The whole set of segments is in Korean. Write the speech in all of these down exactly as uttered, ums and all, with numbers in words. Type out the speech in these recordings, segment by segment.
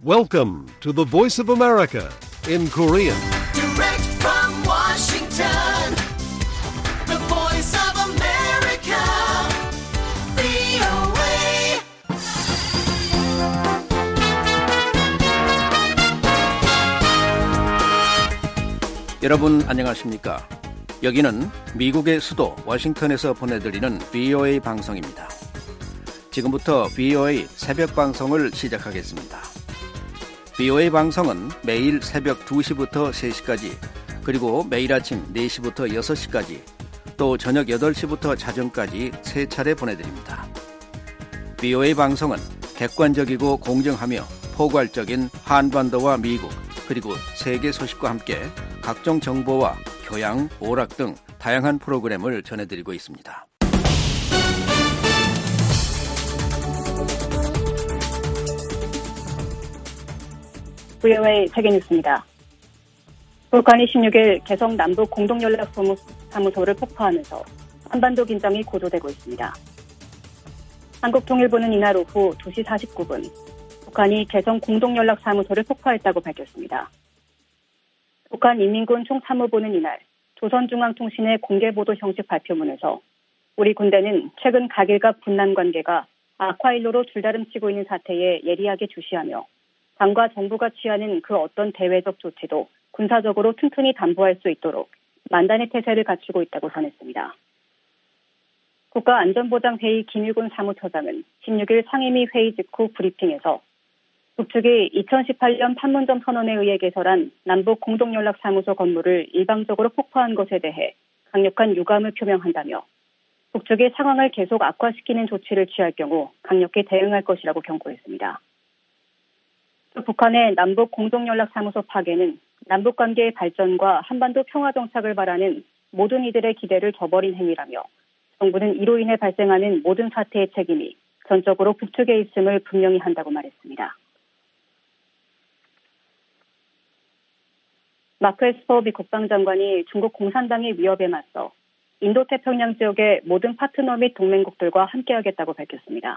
Welcome to the Voice of America in Korean. Direct from Washington, the Voice of America, 브이오에이. 여러분 안녕하십니까? 여기는 미국의 수도 워싱턴에서 보내드리는 브이오에이 방송입니다. 지금부터 브이오에이 새벽 방송을 시작하겠습니다. 브이오에이 방송은 매일 새벽 두 시부터 세 시까지, 그리고 매일 아침 네 시부터 여섯 시까지, 또 저녁 여덟 시부터 자정까지 세 차례 보내드립니다. 브이오에이 방송은 객관적이고 공정하며 포괄적인 한반도와 미국, 그리고 세계 소식과 함께 각종 정보와 교양, 오락 등 다양한 프로그램을 전해드리고 있습니다. 브이오에이 세계뉴스입니다. 북한이 십육 일 개성 남북 공동연락사무소를 폭파하면서 한반도 긴장이 고조되고 있습니다. 한국통일부는 이날 오후 두 시 사십구 분 북한이 개성 공동연락사무소를 폭파했다고 밝혔습니다. 북한 인민군 총参谋부는 이날 조선중앙통신의 공개보도 형식 발표문에서 우리 군대는 최근 각일과 분란 관계가 악화일로로 줄다름치고 있는 사태에 예리하게 주시하며 당과 정부가 취하는 그 어떤 대외적 조치도 군사적으로 튼튼히 담보할 수 있도록 만단의 태세를 갖추고 있다고 전했습니다. 국가안전보장회의 김유군 사무처장은 십육 일 상임위 회의 직후 브리핑에서 북측이 이천십팔 년 판문점 선언에 의해 개설한 남북 공동연락사무소 건물을 일방적으로 폭파한 것에 대해 강력한 유감을 표명한다며 북측이 상황을 계속 악화시키는 조치를 취할 경우 강력히 대응할 것이라고 경고했습니다. 또 북한의 남북 공동연락사무소 파괴는 남북관계의 발전과 한반도 평화 정착을 바라는 모든 이들의 기대를 저버린 행위라며 정부는 이로 인해 발생하는 모든 사태의 책임이 전적으로 북측에 있음을 분명히 한다고 말했습니다. 마크 에스퍼 미 국방장관이 중국 공산당의 위협에 맞서 인도태평양 지역의 모든 파트너 및 동맹국들과 함께하겠다고 밝혔습니다.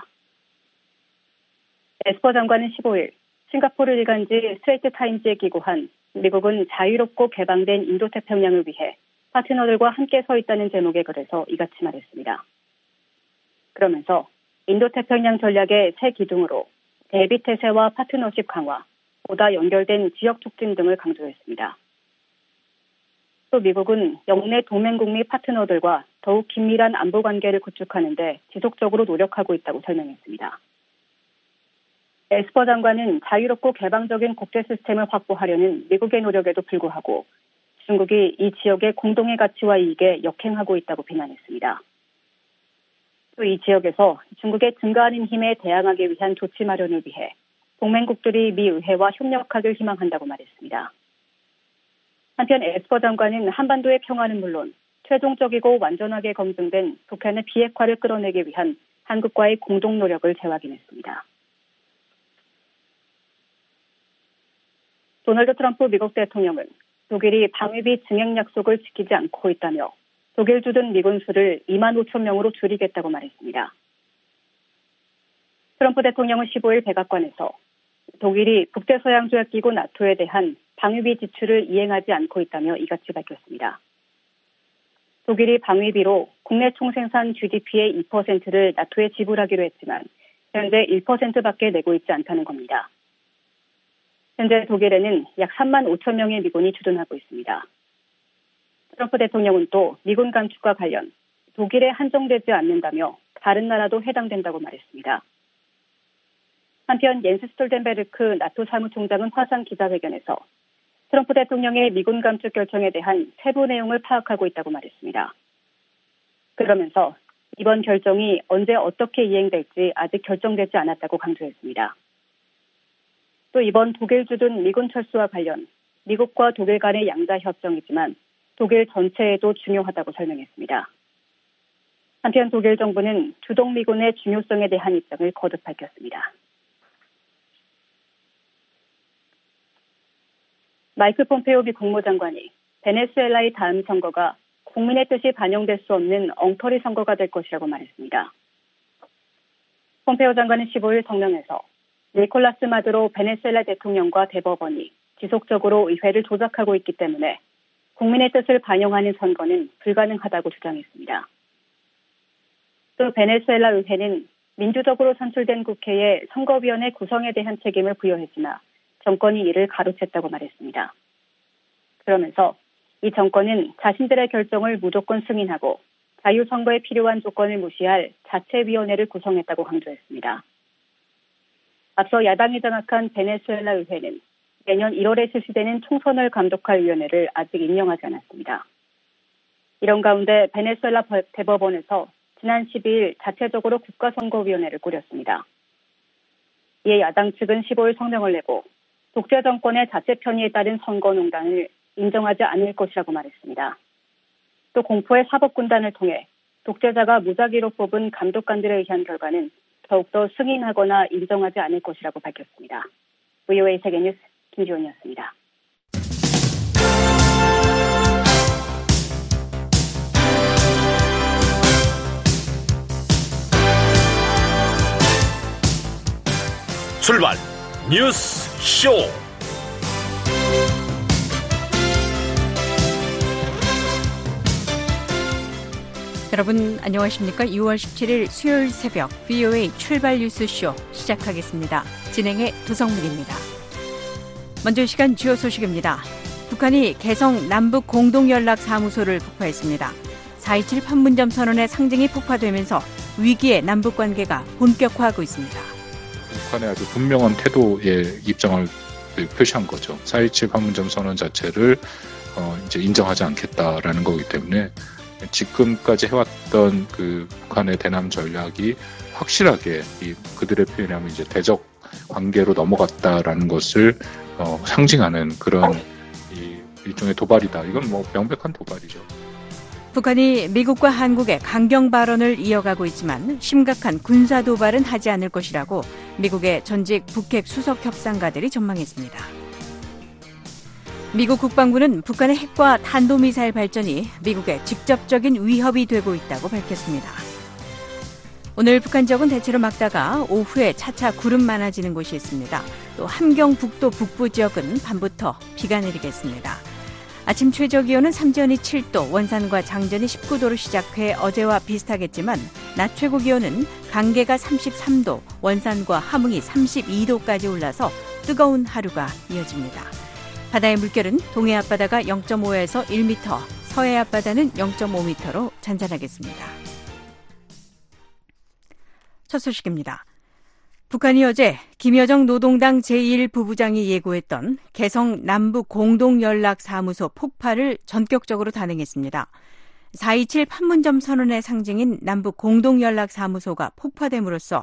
에스퍼 장관은 십오 일 싱가포르 일간지 스트레이트 타임즈에 기고한 미국은 자유롭고 개방된 인도태평양을 위해 파트너들과 함께 서 있다는 제목의 글에서 이같이 말했습니다. 그러면서 인도태평양 전략의 새 기둥으로 대비태세와 파트너십 강화, 보다 연결된 지역 촉진 등을 강조했습니다. 또 미국은 영내 동맹국 및 파트너들과 더욱 긴밀한 안보 관계를 구축하는 데 지속적으로 노력하고 있다고 설명했습니다. 에스퍼 장관은 자유롭고 개방적인 국제 시스템을 확보하려는 미국의 노력에도 불구하고 중국이 이 지역의 공동의 가치와 이익에 역행하고 있다고 비난했습니다. 또 이 지역에서 중국의 증가하는 힘에 대항하기 위한 조치 마련을 위해 동맹국들이 미 의회와 협력하길 희망한다고 말했습니다. 한편 에스퍼 장관은 한반도의 평화는 물론 최종적이고 완전하게 검증된 북한의 비핵화를 끌어내기 위한 한국과의 공동 노력을 재확인했습니다. 도널드 트럼프 미국 대통령은 독일이 방위비 증액 약속을 지키지 않고 있다며 독일 주둔 미군 수를 이만 오천 명으로 줄이겠다고 말했습니다. 트럼프 대통령은 십오 일 백악관에서 독일이 북대서양조약기구 나토에 대한 방위비 지출을 이행하지 않고 있다며 이같이 밝혔습니다. 독일이 방위비로 국내 총생산 지디피의 이 퍼센트를 나토에 지불하기로 했지만 현재 일 퍼센트밖에 내고 있지 않다는 겁니다. 현재 독일에는 약 삼만 오천 명의 미군이 주둔하고 있습니다. 트럼프 대통령은 또 미군 감축과 관련 독일에 한정되지 않는다며 다른 나라도 해당된다고 말했습니다. 한편 옌스 스톨텐베르크 나토 사무총장은 화상 기자회견에서 트럼프 대통령의 미군 감축 결정에 대한 세부 내용을 파악하고 있다고 말했습니다. 그러면서 이번 결정이 언제 어떻게 이행될지 아직 결정되지 않았다고 강조했습니다. 또 이번 독일 주둔 미군 철수와 관련 미국과 독일 간의 양자 협정이지만 독일 전체에도 중요하다고 설명했습니다. 한편 독일 정부는 주동 미군의 중요성에 대한 입장을 거듭 밝혔습니다. 마이크 폼페오 미 국무장관이 베네수엘라의 다음 선거가 국민의 뜻이 반영될 수 없는 엉터리 선거가 될 것이라고 말했습니다. 폼페오 장관은 십오 일 성명에서 니콜라스 마두로 베네수엘라 대통령과 대법원이 지속적으로 의회를 조작하고 있기 때문에 국민의 뜻을 반영하는 선거는 불가능하다고 주장했습니다. 또 베네수엘라 의회는 민주적으로 선출된 국회에 선거위원회 구성에 대한 책임을 부여했으나 정권이 이를 가로챘다고 말했습니다. 그러면서 이 정권은 자신들의 결정을 무조건 승인하고 자유선거에 필요한 조건을 무시할 자체위원회를 구성했다고 강조했습니다. 앞서 야당이 장악한 베네수엘라 의회는 내년 일월에 실시되는 총선을 감독할 위원회를 아직 임명하지 않았습니다. 이런 가운데 베네수엘라 대법원에서 지난 십이일 자체적으로 국가선거위원회를 꾸렸습니다. 이에 야당 측은 십오일 성명을 내고 독재 정권의 자체 편의에 따른 선거농단을 인정하지 않을 것이라고 말했습니다. 또 공포의 사법군단을 통해 독재자가 무작위로 뽑은 감독관들에 의한 결과는 더욱더 승인하거나 인정하지 않을 것이라고 밝혔습니다. 브이오에이 세계뉴스 김지원이었습니다. 출발 뉴스 쇼. 여러분 안녕하십니까? 유월 십칠일 수요일 새벽 브이오에이 출발 뉴스쇼 시작하겠습니다. 진행의 도성민입니다. 먼저 이 시간 주요 소식입니다. 북한이 개성 남북 공동연락사무소를 폭파했습니다. 사 이칠 판문점 선언의 상징이 폭파되면서 위기의 남북관계가 본격화하고 있습니다. 북한의 아주 분명한 태도의 입장을 표시한 거죠. 사 이칠 판문점 선언 자체를 어, 이제 인정하지 않겠다라는 거기 때문에 지금까지 해왔던 그 북한의 대남 전략이 확실하게 이 그들의 표현하면 이제 대적 관계로 넘어갔다라는 것을 어, 상징하는 그런 이 일종의 도발이다. 이건 뭐 명백한 도발이죠. 북한이 미국과 한국의 강경 발언을 이어가고 있지만 심각한 군사 도발은 하지 않을 것이라고 미국의 전직 북핵 수석 협상가들이 전망했습니다. 미국 국방부는 북한의 핵과 탄도미사일 발전이 미국의 직접적인 위협이 되고 있다고 밝혔습니다. 오늘 북한 지역은 대체로 맑다가 오후에 차차 구름 많아지는 곳이 있습니다. 또 함경북도 북부 지역은 밤부터 비가 내리겠습니다. 아침 최저기온은 삼지연이 칠도, 원산과 장전이 십구도로 시작해 어제와 비슷하겠지만 낮 최고 기온은 강계가 삼십삼도, 원산과 함흥이 삼십이도까지 올라서 뜨거운 하루가 이어집니다. 바다의 물결은 동해 앞바다가 영점오에서 일 미터, 서해 앞바다는 영점오 미터로 잔잔하겠습니다. 첫 소식입니다. 북한이 어제 김여정 노동당 제일 부부장이 예고했던 개성 남북 공동연락사무소 폭파를 전격적으로 단행했습니다. 사 이칠 판문점 선언의 상징인 남북 공동연락사무소가 폭파됨으로써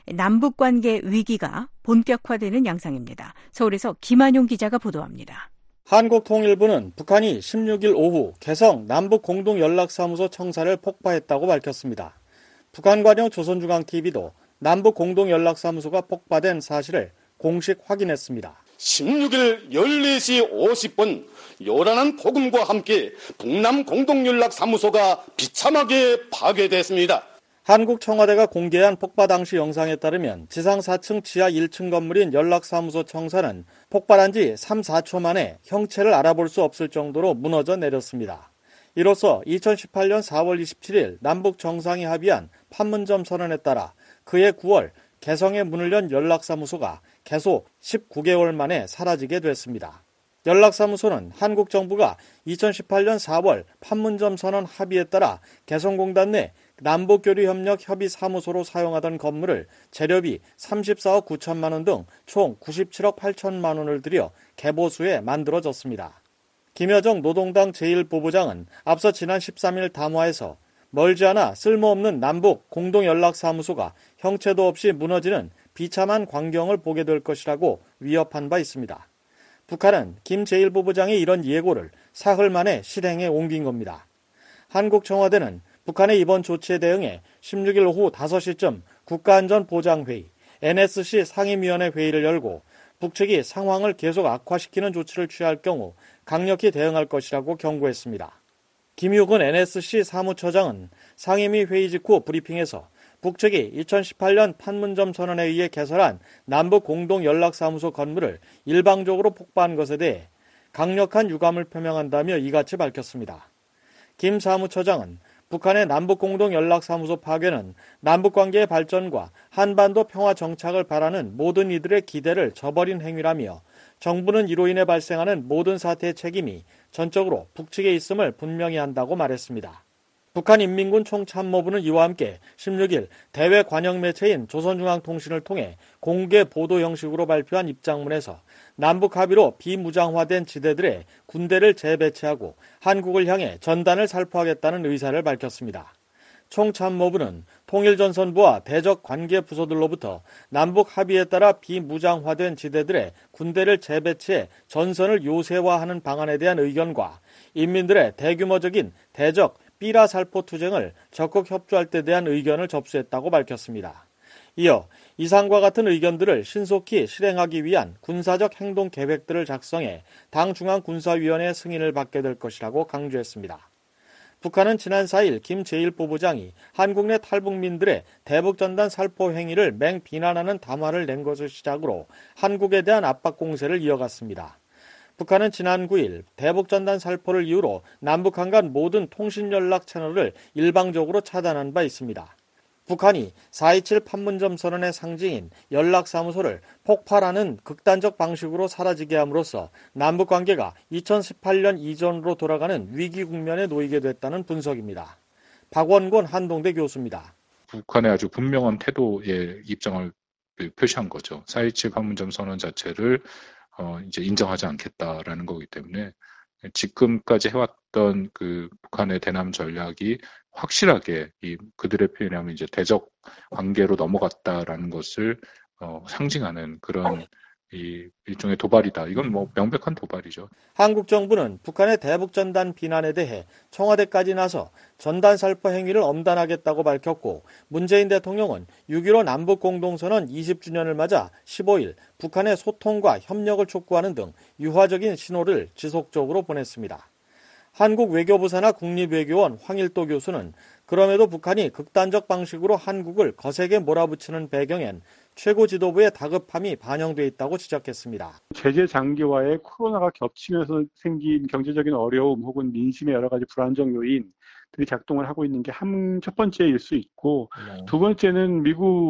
남북관계 위기가 본격화되는 양상입니다. 서울에서 김한용 기자가 보도합니다. 한국통일부는 북한이 십육일 오후 개성 남북공동연락사무소 청사를 폭파했다고 밝혔습니다. 북한 관영 조선중앙티비도 남북공동연락사무소가 폭파된 사실을 공식 확인했습니다. 십육일 열네시 오십분 요란한 폭음과 함께 북남 공동연락사무소가 비참하게 파괴됐습니다. 한국 청와대가 공개한 폭파 당시 영상에 따르면 지상 사층 지하 일층 건물인 연락사무소 청사는 폭발한 지 삼, 사초 만에 형체를 알아볼 수 없을 정도로 무너져 내렸습니다. 이로써 이천십팔년 사월 이십칠일 남북 정상이 합의한 판문점 선언에 따라 그해 구월 개성에 문을 연 연락사무소가 계속 십구개월 만에 사라지게 됐습니다. 연락사무소는 한국 정부가 이천십팔년 사월 판문점 선언 합의에 따라 개성공단 내 남북교류협력 협의사무소로 사용하던 건물을 재료비 삼십사억 구천만 원 등 총 구십칠억 팔천만 원을 들여 개보수에 만들어졌습니다. 김여정 노동당 제일 부부장은 앞서 지난 십삼일 담화에서 멀지 않아 쓸모없는 남북 공동연락사무소가 형체도 없이 무너지는 비참한 광경을 보게 될 것이라고 위협한 바 있습니다. 북한은 김 제일 부부장의 이런 예고를 사흘 만에 실행에 옮긴 겁니다. 한국 청와대는 북한의 이번 조치에 대응해 십육일 오후 다섯시쯤 국가안전보장회의, 엔에스씨 상임위원회 회의를 열고 북측이 상황을 계속 악화시키는 조치를 취할 경우 강력히 대응할 것이라고 경고했습니다. 김유근 엔에스씨 사무처장은 상임위 회의 직후 브리핑에서 북측이 이천십팔 년 판문점 선언에 의해 개설한 남북 공동 연락사무소 건물을 일방적으로 폭파한 것에 대해 강력한 유감을 표명한다며 이같이 밝혔습니다. 김 사무처장은 북한의 남북 공동 연락사무소 파괴는 남북관계의 발전과 한반도 평화 정착을 바라는 모든 이들의 기대를 저버린 행위라며 정부는 이로 인해 발생하는 모든 사태의 책임이 전적으로 북측에 있음을 분명히 한다고 말했습니다. 북한인민군 총참모부는 이와 함께 십육 일 대외 관영 매체인 조선중앙통신을 통해 공개 보도 형식으로 발표한 입장문에서 남북 합의로 비무장화된 지대들의 군대를 재배치하고 한국을 향해 전단을 살포하겠다는 의사를 밝혔습니다. 총참모부는 통일전선부와 대적 관계 부서들로부터 남북 합의에 따라 비무장화된 지대들의 군대를 재배치해 전선을 요새화하는 방안에 대한 의견과 인민들의 대규모적인 대적 삐라 살포 투쟁을 적극 협조할 때 대한 의견을 접수했다고 밝혔습니다. 이어 이상과 같은 의견들을 신속히 실행하기 위한 군사적 행동 계획들을 작성해 당 중앙군사위원회의 승인을 받게 될 것이라고 강조했습니다. 북한은 지난 사 일 김 제일 부부장이 한국 내 탈북민들의 대북전단 살포 행위를 맹비난하는 담화를 낸 것을 시작으로 한국에 대한 압박 공세를 이어갔습니다. 북한은 지난 구 일 대북전단 살포를 이유로 남북한 간 모든 통신연락 채널을 일방적으로 차단한 바 있습니다. 북한이 사 이칠 판문점 선언의 상징인 연락사무소를 폭파라는 극단적 방식으로 사라지게 함으로써 남북관계가 이천십팔 년 이전으로 돌아가는 위기 국면에 놓이게 됐다는 분석입니다. 박원곤 한동대 교수입니다. 북한의 아주 분명한 태도의 입장을 표시한 거죠. 사 이칠 판문점 선언 자체를 어, 이제 인정하지 않겠다라는 거기 때문에 지금까지 해왔던 그 북한의 대남 전략이 확실하게 이 그들의 표현에 하면 이제 대적 관계로 넘어갔다라는 것을 어, 상징하는 그런 이 일종의 도발이다. 이건 뭐 명백한 도발이죠. 한국 정부는 북한의 대북전단 비난에 대해 청와대까지 나서 전단 살포 행위를 엄단하겠다고 밝혔고 문재인 대통령은 육 일오 남북공동선언 이십 주년을 맞아 십오 일 북한의 소통과 협력을 촉구하는 등 유화적인 신호를 지속적으로 보냈습니다. 한국 외교부 산하 국립외교원 황일도 교수는 그럼에도 북한이 극단적 방식으로 한국을 거세게 몰아붙이는 배경엔 최고 지도부의 다급함이 반영돼 있다고 지적했습니다. 제재 장기화에 코로나가 겹치면서 생긴 경제적인 어려움 혹은 민심의 여러 가지 불안정 요인들이 작동을 하고 있는 게 한 첫 번째일 수 있고 네. 두 번째는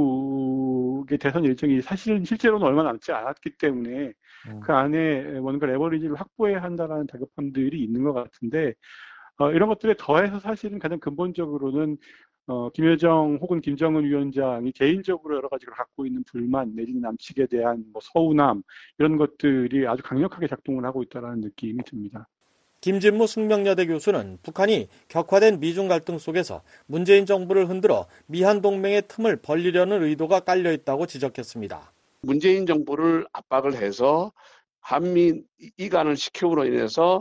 미국의 대선 일정이 사실 실제로는 얼마 남지 않았기 때문에 음. 그 안에 뭔가 레버리지를 확보해야 한다는 다급함들이 있는 것 같은데 어, 이런 것들에 더해서 사실은 가장 근본적으로는 어, 김여정 혹은 김정은 위원장이 개인적으로 여러 가지를 갖고 있는 불만 내지는 남측에 대한 뭐 서운함 이런 것들이 아주 강력하게 작동을 하고 있다는 느낌이 듭니다. 김진무 숙명여대 교수는 북한이 격화된 미중 갈등 속에서 문재인 정부를 흔들어 미한 동맹의 틈을 벌리려는 의도가 깔려 있다고 지적했습니다. 문재인 정부를 압박을 해서 한미 이간을 시킴으로 인해서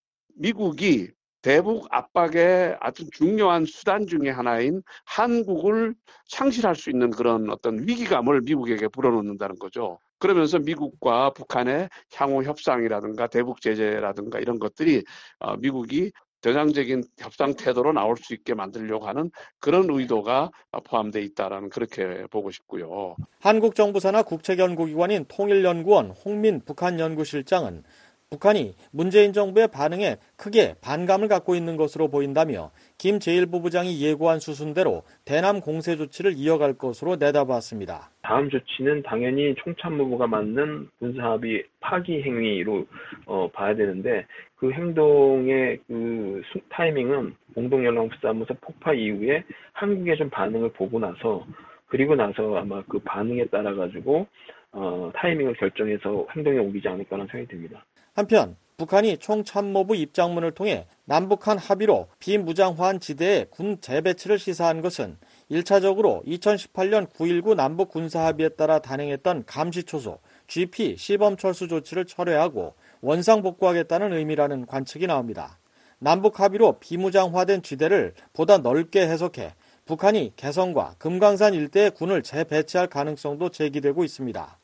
미국이 대북 압박의 아주 중요한 수단 중에 하나인 한국을 상실할 수 있는 그런 어떤 위기감을 미국에게 불어넣는다는 거죠. 그러면서 미국과 북한의 향후 협상이라든가 대북 제재라든가 이런 것들이 미국이 전향적인 협상 태도로 나올 수 있게 만들려고 하는 그런 의도가 포함되어 있다라는 그렇게 보고 싶고요. 한국 정부 산하 국책연구기관인 통일연구원 홍민 북한연구실장은 북한이 문재인 정부의 반응에 크게 반감을 갖고 있는 것으로 보인다며 김 제일 부부장이 예고한 수순대로 대남 공세 조치를 이어갈 것으로 내다봤습니다. 다음 조치는 당연히 총참모부가 맞는 군사합의 파기 행위로 어, 봐야 되는데 그 행동의 그 타이밍은 공동연락사무소 폭파 이후에 한국의 좀 반응을 보고 나서 그리고 나서 아마 그 반응에 따라 가지고 어, 타이밍을 결정해서 행동에 옮기지 않을까라는 생각이 듭니다. 한편 북한이 총참모부 입장문을 통해 남북한 합의로 비무장화한 지대에 군 재배치를 시사한 것은 일 차적으로 이천십팔 년 구일구 남북 군사합의에 따라 단행했던 감시초소 지피 시범철수 조치를 철회하고 원상 복구하겠다는 의미라는 관측이 나옵니다. 남북 합의로 비무장화된 지대를 보다 넓게 해석해 북한이 개성과 금강산 일대에 군을 재배치할 가능성도 제기되고 있습니다.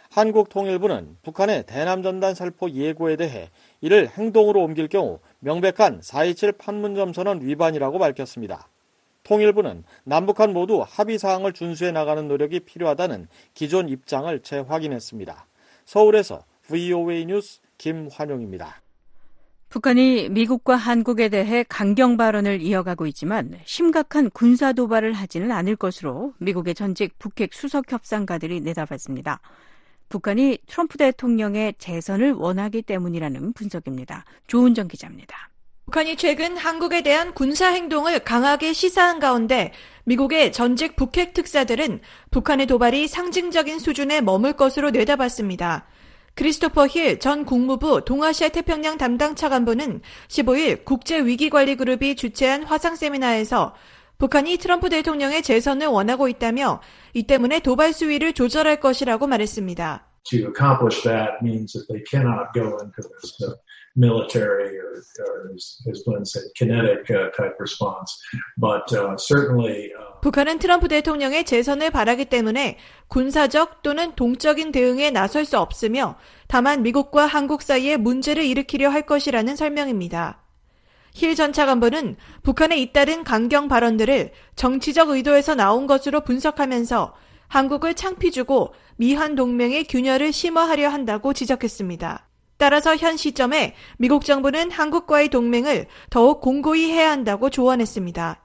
한국통일부는 북한의 대남전단 살포 예고에 대해 이를 행동으로 옮길 경우 명백한 사 이칠 판문점 선언 위반이라고 밝혔습니다. 통일부는 남북한 모두 합의사항을 준수해 나가는 노력이 필요하다는 기존 입장을 재확인했습니다. 서울에서 브이오에이 뉴스 김환용입니다. 북한이 미국과 한국에 대해 강경 발언을 이어가고 있지만 심각한 군사 도발을 하지는 않을 것으로 미국의 전직 북핵 수석 협상가들이 내다봤습니다. 북한이 트럼프 대통령의 재선을 원하기 때문이라는 분석입니다. 조은정 기자입니다. 북한이 최근 한국에 대한 군사 행동을 강하게 시사한 가운데 미국의 전직 북핵 특사들은 북한의 도발이 상징적인 수준에 머물 것으로 내다봤습니다. 크리스토퍼 힐 전 국무부 동아시아 태평양 담당 차관보는 십오일 국제위기관리그룹이 주최한 화상 세미나에서 북한이 트럼프 대통령의 재선을 원하고 있다며 이 때문에 도발 수위를 조절할 것이라고 말했습니다. To accomplish that means that they cannot go into this uh, military or, or as, as Glenn said, kinetic uh, type response. But uh, certainly uh, 북한은 트럼프 대통령의 재선을 바라기 때문에 군사적 또는 동적인 대응에 나설 수 없으며 다만 미국과 한국 사이에 문제를 일으키려 할 것이라는 설명입니다. 힐 전 차관보는 북한의 잇따른 강경 발언들을 정치적 의도에서 나온 것으로 분석하면서 한국을 창피 주고 미한 동맹의 균열을 심화하려 한다고 지적했습니다. 따라서 현 시점에 미국 정부는 한국과의 동맹을 더욱 공고히 해야 한다고 조언했습니다.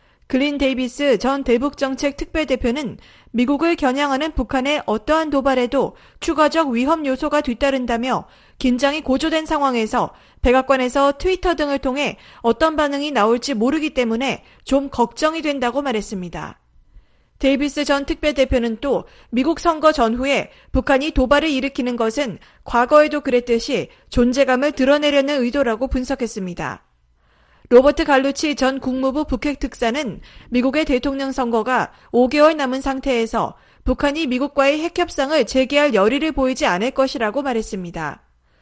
글린 데이비스 전 대북정책 특별대표는 미국을 겨냥하는 북한의 어떠한 도발에도 추가적 위험 요소가 뒤따른다며 긴장이 고조된 상황에서 백악관에서 트위터 등을 통해 어떤 반응이 나올지 모르기 때문에 좀 걱정이 된다고 말했습니다. 데이비스 전 특별대표는 또 미국 선거 전후에 북한이 도발을 일으키는 것은 과거에도 그랬듯이 존재감을 드러내려는 의도라고 분석했습니다. 로버트 갈루치 전 국무부 북핵 특사는 미국의 대통령 선거가 오 개월 남은 상태에서 북한이 미국과의 핵협상을 재개할 열의를 보이지 않을 것이라고 말했습니다.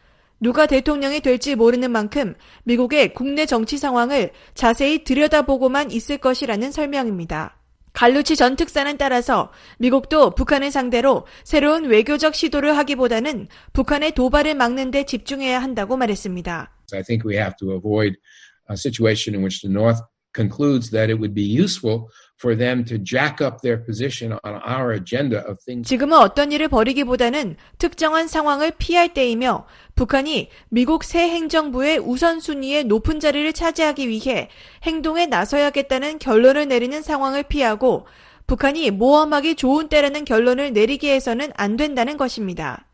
누가 대통령이 될지 모르는 만큼 미국의 국내 정치 상황을 자세히 들여다보고만 있을 것이라는 설명입니다. 갈루치 전 특사는 따라서 미국도 북한을 상대로 새로운 외교적 시도를 하기보다는 북한의 도발을 막는 데 집중해야 한다고 말했습니다. I think we have to avoid a situation in which the North concludes that it would be useful for them to jack up their position on our agenda of things. 지금은 어떤 일을 벌이기보다는 특정한 상황을 피할 때이며 북한이 미국 새 행정부의 우선순위에 높은 자리를 차지하기 위해 행동에 나서야겠다는 결론을 내리는 상황을 피하고 북한이 모험하기 좋은 때라는 결론을 내리게 해서는 안 된다는 것입니다.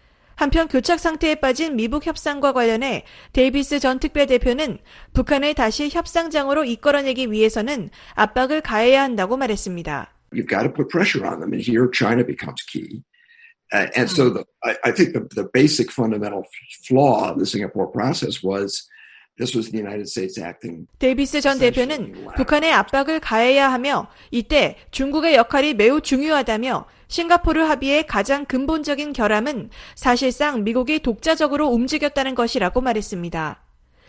한편 교착 상태에 빠진 미북 협상과 관련해 데이비스 전 특별대표는 북한을 다시 협상장으로 이끌어내기 위해서는 압박을 가해야 한다고 말했습니다. You've got to put pressure on them, and here China becomes key. Uh, and so the, I, I think the, the basic fundamental flaw of the Singapore process was this was the United States acting. 데이비스 전 대표는 북한에 압박을 가해야 하며 이때 중국의 역할이 매우 중요하다며 싱가포르 합의의 가장 근본적인 결함은 사실상 미국이 독자적으로 움직였다는 것이라고 말했습니다.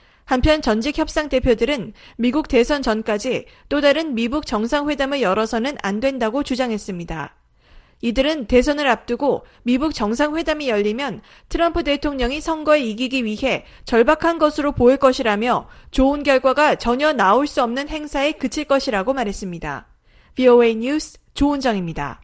한편 전직 협상 대표들은 미국 대선 전까지 또 다른 미북 정상회담을 열어서는 안 된다고 주장했습니다. 이들은 대선을 앞두고 미북 정상회담이 열리면 트럼프 대통령이 선거에 이기기 위해 절박한 것으로 보일 것이라며 좋은 결과가 전혀 나올 수 없는 행사에 그칠 것이라고 말했습니다. 브이오에이 뉴스 조은정입니다.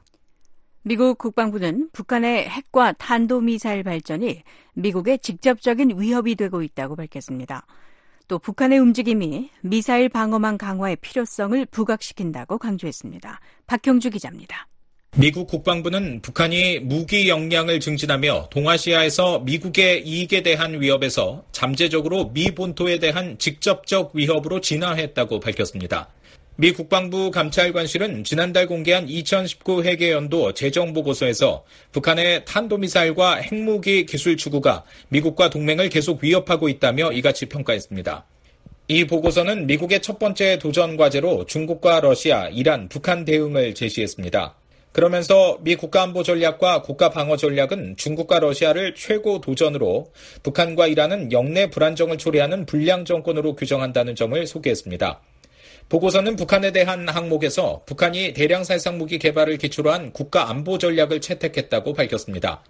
미국 국방부는 북한의 핵과 탄도미사일 발전이 미국의 직접적인 위협이 되고 있다고 밝혔습니다. 또 북한의 움직임이 미사일 방어망 강화의 필요성을 부각시킨다고 강조했습니다. 박형주 기자입니다. 미국 국방부는 북한이 무기 역량을 증진하며 동아시아에서 미국의 이익에 대한 위협에서 잠재적으로 미 본토에 대한 직접적 위협으로 진화했다고 밝혔습니다. 미 국방부 감찰관실은 지난달 공개한 이천십구 회계연도 재정보고서에서 북한의 탄도미사일과 핵무기 기술 추구가 미국과 동맹을 계속 위협하고 있다며 이같이 평가했습니다. 이 보고서는 미국의 첫 번째 도전 과제로 중국과 러시아, 이란, 북한 대응을 제시했습니다. 그러면서 미 국가안보전략과 국가방어전략은 중국과 러시아를 최고 도전으로 북한과 이란은 영내 불안정을 초래하는 불량 정권으로 규정한다는 점을 소개했습니다. 보고서는 북한에 대한 항목에서 북한이 대량 살상무기 개발을 기초로 한 국가안보 전략을 채택했다고 밝혔습니다.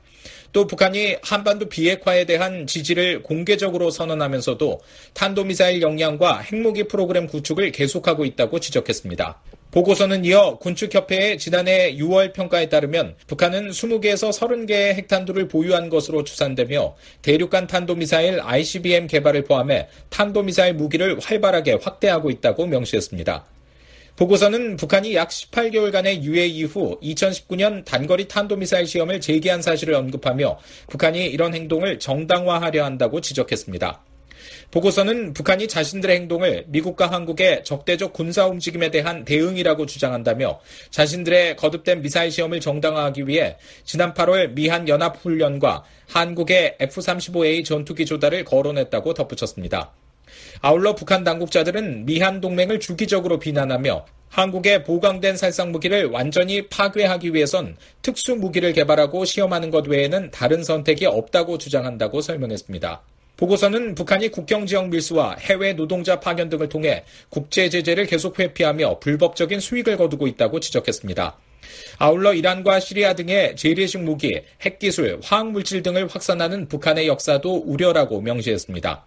또 북한이 한반도 비핵화에 대한 지지를 공개적으로 선언하면서도 탄도미사일 역량과 핵무기 프로그램 구축을 계속하고 있다고 지적했습니다. 보고서는 이어 군축협회의 지난해 유월 평가에 따르면 북한은 이십 개에서 삼십 개의 핵탄두를 보유한 것으로 추산되며 대륙간 탄도미사일 아이씨비엠 개발을 포함해 탄도미사일 무기를 활발하게 확대하고 있다고 명시했습니다. 보고서는 북한이 약 십팔 개월간의 유예 이후 이천십구 년 단거리 탄도미사일 시험을 재개한 사실을 언급하며 북한이 이런 행동을 정당화하려 한다고 지적했습니다. 보고서는 북한이 자신들의 행동을 미국과 한국의 적대적 군사 움직임에 대한 대응이라고 주장한다며 자신들의 거듭된 미사일 시험을 정당화하기 위해 지난 팔월 미한 연합훈련과 한국의 에프 삼십오 에이 전투기 조달을 거론했다고 덧붙였습니다. 아울러 북한 당국자들은 미한 동맹을 주기적으로 비난하며 한국의 보강된 살상무기를 완전히 파괴하기 위해선 특수무기를 개발하고 시험하는 것 외에는 다른 선택이 없다고 주장한다고 설명했습니다. 보고서는 북한이 국경지역 밀수와 해외 노동자 파견 등을 통해 국제 제재를 계속 회피하며 불법적인 수익을 거두고 있다고 지적했습니다. 아울러 이란과 시리아 등의 재래식 무기, 핵기술, 화학물질 등을 확산하는 북한의 역사도 우려라고 명시했습니다.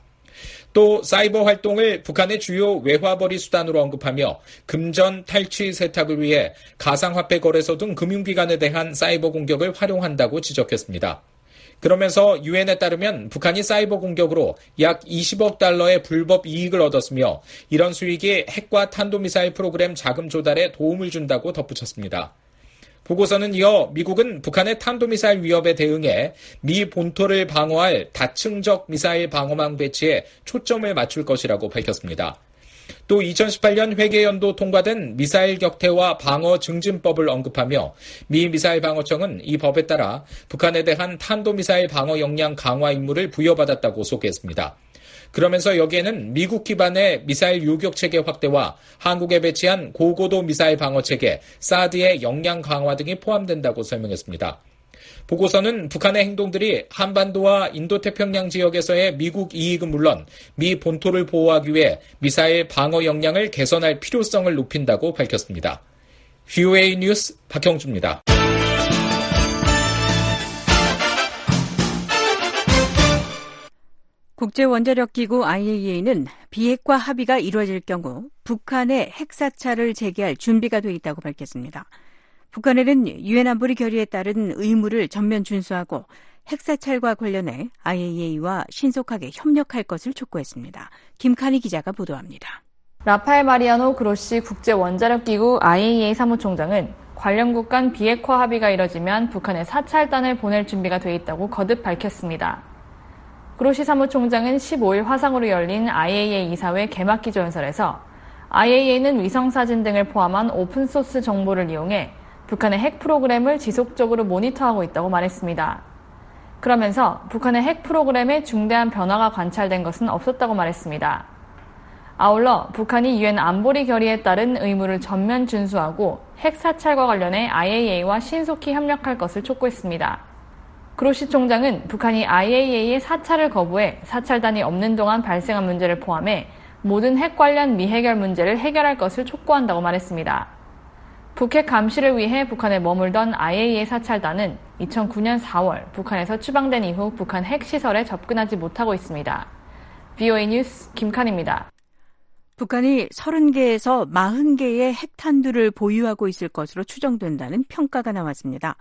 또 사이버 활동을 북한의 주요 외화벌이 수단으로 언급하며 금전, 탈취, 세탁을 위해 가상화폐 거래소 등 금융기관에 대한 사이버 공격을 활용한다고 지적했습니다. 그러면서 유엔에 따르면 북한이 사이버 공격으로 약 이십억 달러의 불법 이익을 얻었으며 이런 수익이 핵과 탄도미사일 프로그램 자금 조달에 도움을 준다고 덧붙였습니다. 보고서는 이어 미국은 북한의 탄도미사일 위협에 대응해 미 본토를 방어할 다층적 미사일 방어망 배치에 초점을 맞출 것이라고 밝혔습니다. 또 이천십팔 년 회계연도 통과된 미사일 격퇴와 방어 증진법을 언급하며 미 미사일 방어청은 이 법에 따라 북한에 대한 탄도미사일 방어 역량 강화 임무를 부여받았다고 소개했습니다. 그러면서 여기에는 미국 기반의 미사일 요격체계 확대와 한국에 배치한 고고도 미사일 방어체계, 사드의 역량 강화 등이 포함된다고 설명했습니다. 보고서는 북한의 행동들이 한반도와 인도태평양 지역에서의 미국 이익은 물론 미 본토를 보호하기 위해 미사일 방어 역량을 개선할 필요성을 높인다고 밝혔습니다. 브이오에이 뉴스 박형주입니다. 국제원자력기구 아이에이이에이는 비핵화 합의가 이루어질 경우 북한의 핵사찰을 재개할 준비가 돼 있다고 밝혔습니다. 북한에는 유엔 안보리 결의에 따른 의무를 전면 준수하고 핵사찰과 관련해 아이에이이에이와 신속하게 협력할 것을 촉구했습니다. 김칸희 기자가 보도합니다. 라파엘 마리아노 그로시 국제원자력기구 아이에이이에이 사무총장은 관련국 간 비핵화 합의가 이뤄지면 북한에 사찰단을 보낼 준비가 돼 있다고 거듭 밝혔습니다. 그로시 사무총장은 십오 일 화상으로 열린 아이에이이에이 이사회 개막기조연설에서 아이에이이에이는 위성사진 등을 포함한 오픈소스 정보를 이용해 북한의 핵 프로그램을 지속적으로 모니터하고 있다고 말했습니다. 그러면서 북한의 핵 프로그램에 중대한 변화가 관찰된 것은 없었다고 말했습니다. 아울러 북한이 유엔 안보리 결의에 따른 의무를 전면 준수하고 핵 사찰과 관련해 아이에이이에이와 신속히 협력할 것을 촉구했습니다. 그로시 총장은 북한이 아이에이이에이의 사찰을 거부해 사찰단이 없는 동안 발생한 문제를 포함해 모든 핵 관련 미해결 문제를 해결할 것을 촉구한다고 말했습니다. 북핵 감시를 위해 북한에 머물던 아이에이이에이 사찰단은 이천구 년 사월 북한에서 추방된 이후 북한 핵시설에 접근하지 못하고 있습니다. 브이오에이 뉴스 김칸입니다. 북한이 서른 개에서 사십 개의 핵탄두를 보유하고 있을 것으로 추정된다는 평가가 나왔습니다.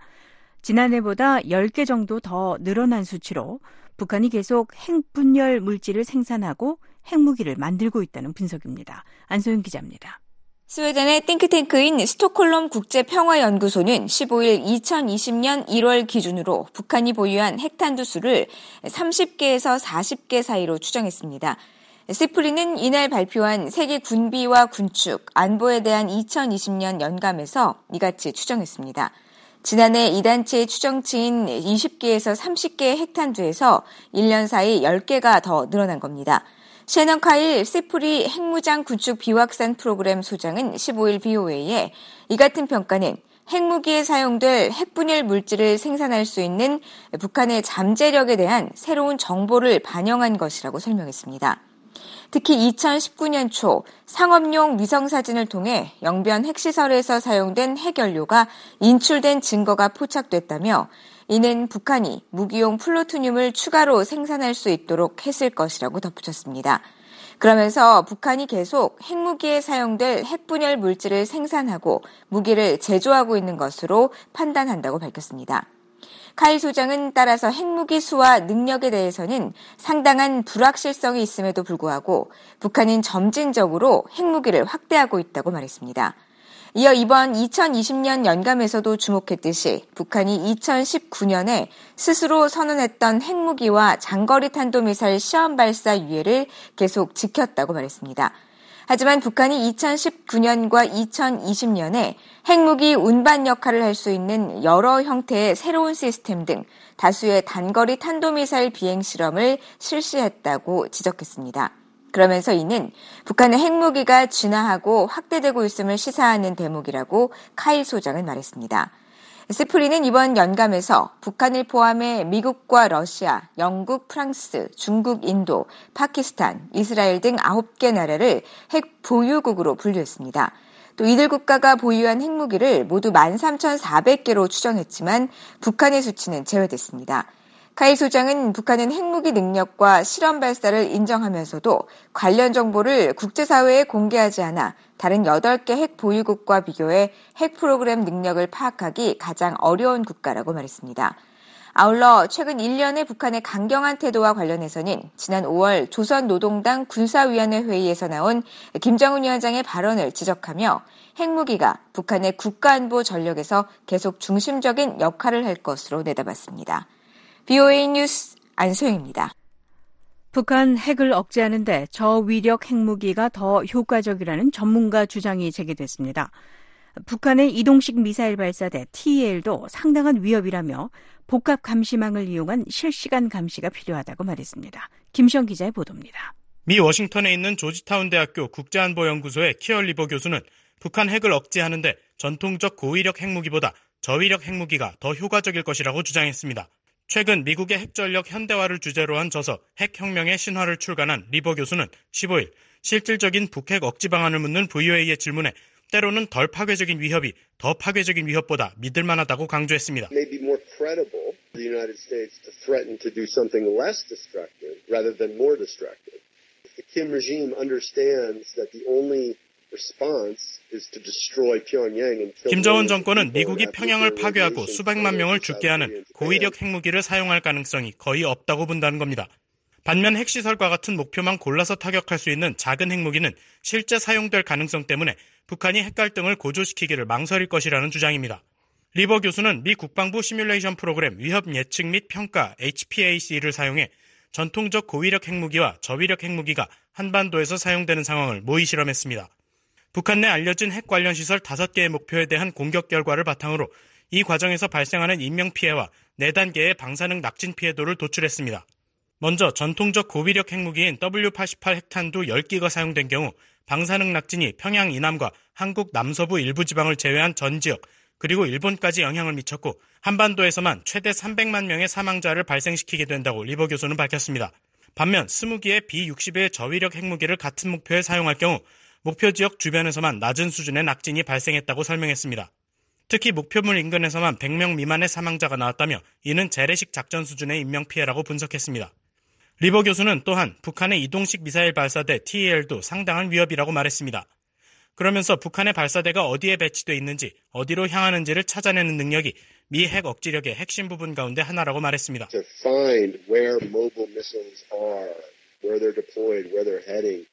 지난해보다 십 개 정도 더 늘어난 수치로 북한이 계속 핵분열 물질을 생산하고 핵무기를 만들고 있다는 분석입니다. 안소영 기자입니다. 스웨덴의 띵크탱크인 스톡홀름 국제평화연구소는 십오 일 이천이십 년 일월 기준으로 북한이 보유한 핵탄두 수를 삼십 개에서 사십 개 사이로 추정했습니다. 시프리는 이날 발표한 세계 군비와 군축, 안보에 대한 이천이십 년 연감에서 이같이 추정했습니다. 지난해 이 단체의 추정치인 이십 개에서 삼십 개의 핵탄두에서 일 년 사이 십 개가 더 늘어난 겁니다. 셰넌 카일 시프리 핵무장 구축 비확산 프로그램 소장은 십오 일 브이오에이에 이 같은 평가는 핵무기에 사용될 핵분열 물질을 생산할 수 있는 북한의 잠재력에 대한 새로운 정보를 반영한 것이라고 설명했습니다. 특히 이천십구 년 초 상업용 위성사진을 통해 영변 핵시설에서 사용된 핵연료가 인출된 증거가 포착됐다며 이는 북한이 무기용 플루토늄을 추가로 생산할 수 있도록 했을 것이라고 덧붙였습니다. 그러면서 북한이 계속 핵무기에 사용될 핵분열 물질을 생산하고 무기를 제조하고 있는 것으로 판단한다고 밝혔습니다. 카일 소장은 따라서 핵무기 수와 능력에 대해서는 상당한 불확실성이 있음에도 불구하고 북한은 점진적으로 핵무기를 확대하고 있다고 말했습니다. 이어 이번 이천이십 년 연감에서도 주목했듯이 북한이 이천십구 년에 스스로 선언했던 핵무기와 장거리 탄도미사일 시험 발사 유예를 계속 지켰다고 말했습니다. 하지만 북한이 이천십구 년과 이천이십 년에 핵무기 운반 역할을 할 수 있는 여러 형태의 새로운 시스템 등 다수의 단거리 탄도미사일 비행 실험을 실시했다고 지적했습니다. 그러면서 이는 북한의 핵무기가 진화하고 확대되고 있음을 시사하는 대목이라고 카일 소장은 말했습니다. 스프리는 이번 연감에서 북한을 포함해 미국과 러시아, 영국, 프랑스, 중국, 인도, 파키스탄, 이스라엘 등 아홉 개 나라를 핵 보유국으로 분류했습니다. 또 이들 국가가 보유한 핵무기를 모두 만 삼천사백 개로 추정했지만 북한의 수치는 제외됐습니다. 카일 소장은 북한은 핵무기 능력과 실험 발사를 인정하면서도 관련 정보를 국제사회에 공개하지 않아 다른 여덟 개 핵 보유국과 비교해 핵 프로그램 능력을 파악하기 가장 어려운 국가라고 말했습니다. 아울러 최근 일 년의 북한의 강경한 태도와 관련해서는 지난 오월 조선노동당 군사위원회 회의에서 나온 김정은 위원장의 발언을 지적하며 핵무기가 북한의 국가안보 전력에서 계속 중심적인 역할을 할 것으로 내다봤습니다. 비오에이 뉴스 안소영입니다. 북한 핵을 억제하는데 저위력 핵무기가 더 효과적이라는 전문가 주장이 제기됐습니다. 북한의 이동식 미사일 발사대 티이엘도 상당한 위협이라며 복합 감시망을 이용한 실시간 감시가 필요하다고 말했습니다. 김시영 기자의 보도입니다. 미 워싱턴에 있는 조지타운 대학교 국제안보연구소의 키얼 리버 교수는 북한 핵을 억제하는데 전통적 고위력 핵무기보다 저위력 핵무기가 더 효과적일 것이라고 주장했습니다. 최근 미국의 핵전력 현대화를 주제로 한 저서 핵혁명의 신화를 출간한 리버 교수는 십오일 실질적인 북핵 억지 방안을 묻는 브이오에이의 질문에 때로는 덜 파괴적인 위협이 더 파괴적인 위협보다 믿을 만하다고 강조했습니다. Maybe more credible for the United States to threaten to do something less destructive rather than more destructive. The Kim regime understands that the only 김정은 정권은 미국이 평양을 파괴하고 수백만 명을 죽게 하는 고위력 핵무기를 사용할 가능성이 거의 없다고 본다는 겁니다. 반면 핵시설과 같은 목표만 골라서 타격할 수 있는 작은 핵무기는 실제 사용될 가능성 때문에 북한이 핵갈등을 고조시키기를 망설일 것이라는 주장입니다. 리버 교수는 미 국방부 시뮬레이션 프로그램 위협 예측 및 평가 에이치피에이씨를 사용해 전통적 고위력 핵무기와 저위력 핵무기가 한반도에서 사용되는 상황을 모의 실험했습니다. 북한 내 알려진 핵 관련 시설 다섯 개의 목표에 대한 공격 결과를 바탕으로 이 과정에서 발생하는 인명피해와 네 단계의 방사능 낙진 피해도를 도출했습니다. 먼저 전통적 고위력 핵무기인 더블유 팔십팔 핵탄두 열 기가 사용된 경우 방사능 낙진이 평양 이남과 한국 남서부 일부 지방을 제외한 전 지역 그리고 일본까지 영향을 미쳤고 한반도에서만 최대 삼백만 명의 사망자를 발생시키게 된다고 리버 교수는 밝혔습니다. 반면 이십 기의 비 육십의 저위력 핵무기를 같은 목표에 사용할 경우 목표 지역 주변에서만 낮은 수준의 낙진이 발생했다고 설명했습니다. 특히 목표물 인근에서만 백 명 미만의 사망자가 나왔다며 이는 재래식 작전 수준의 인명피해라고 분석했습니다. 리버 교수는 또한 북한의 이동식 미사일 발사대 티이엘도 상당한 위협이라고 말했습니다. 그러면서 북한의 발사대가 어디에 배치돼 있는지 어디로 향하는지를 찾아내는 능력이 미 핵 억지력의 핵심 부분 가운데 하나라고 말했습니다. To find where mobile missiles are, where they're deployed, where they're heading.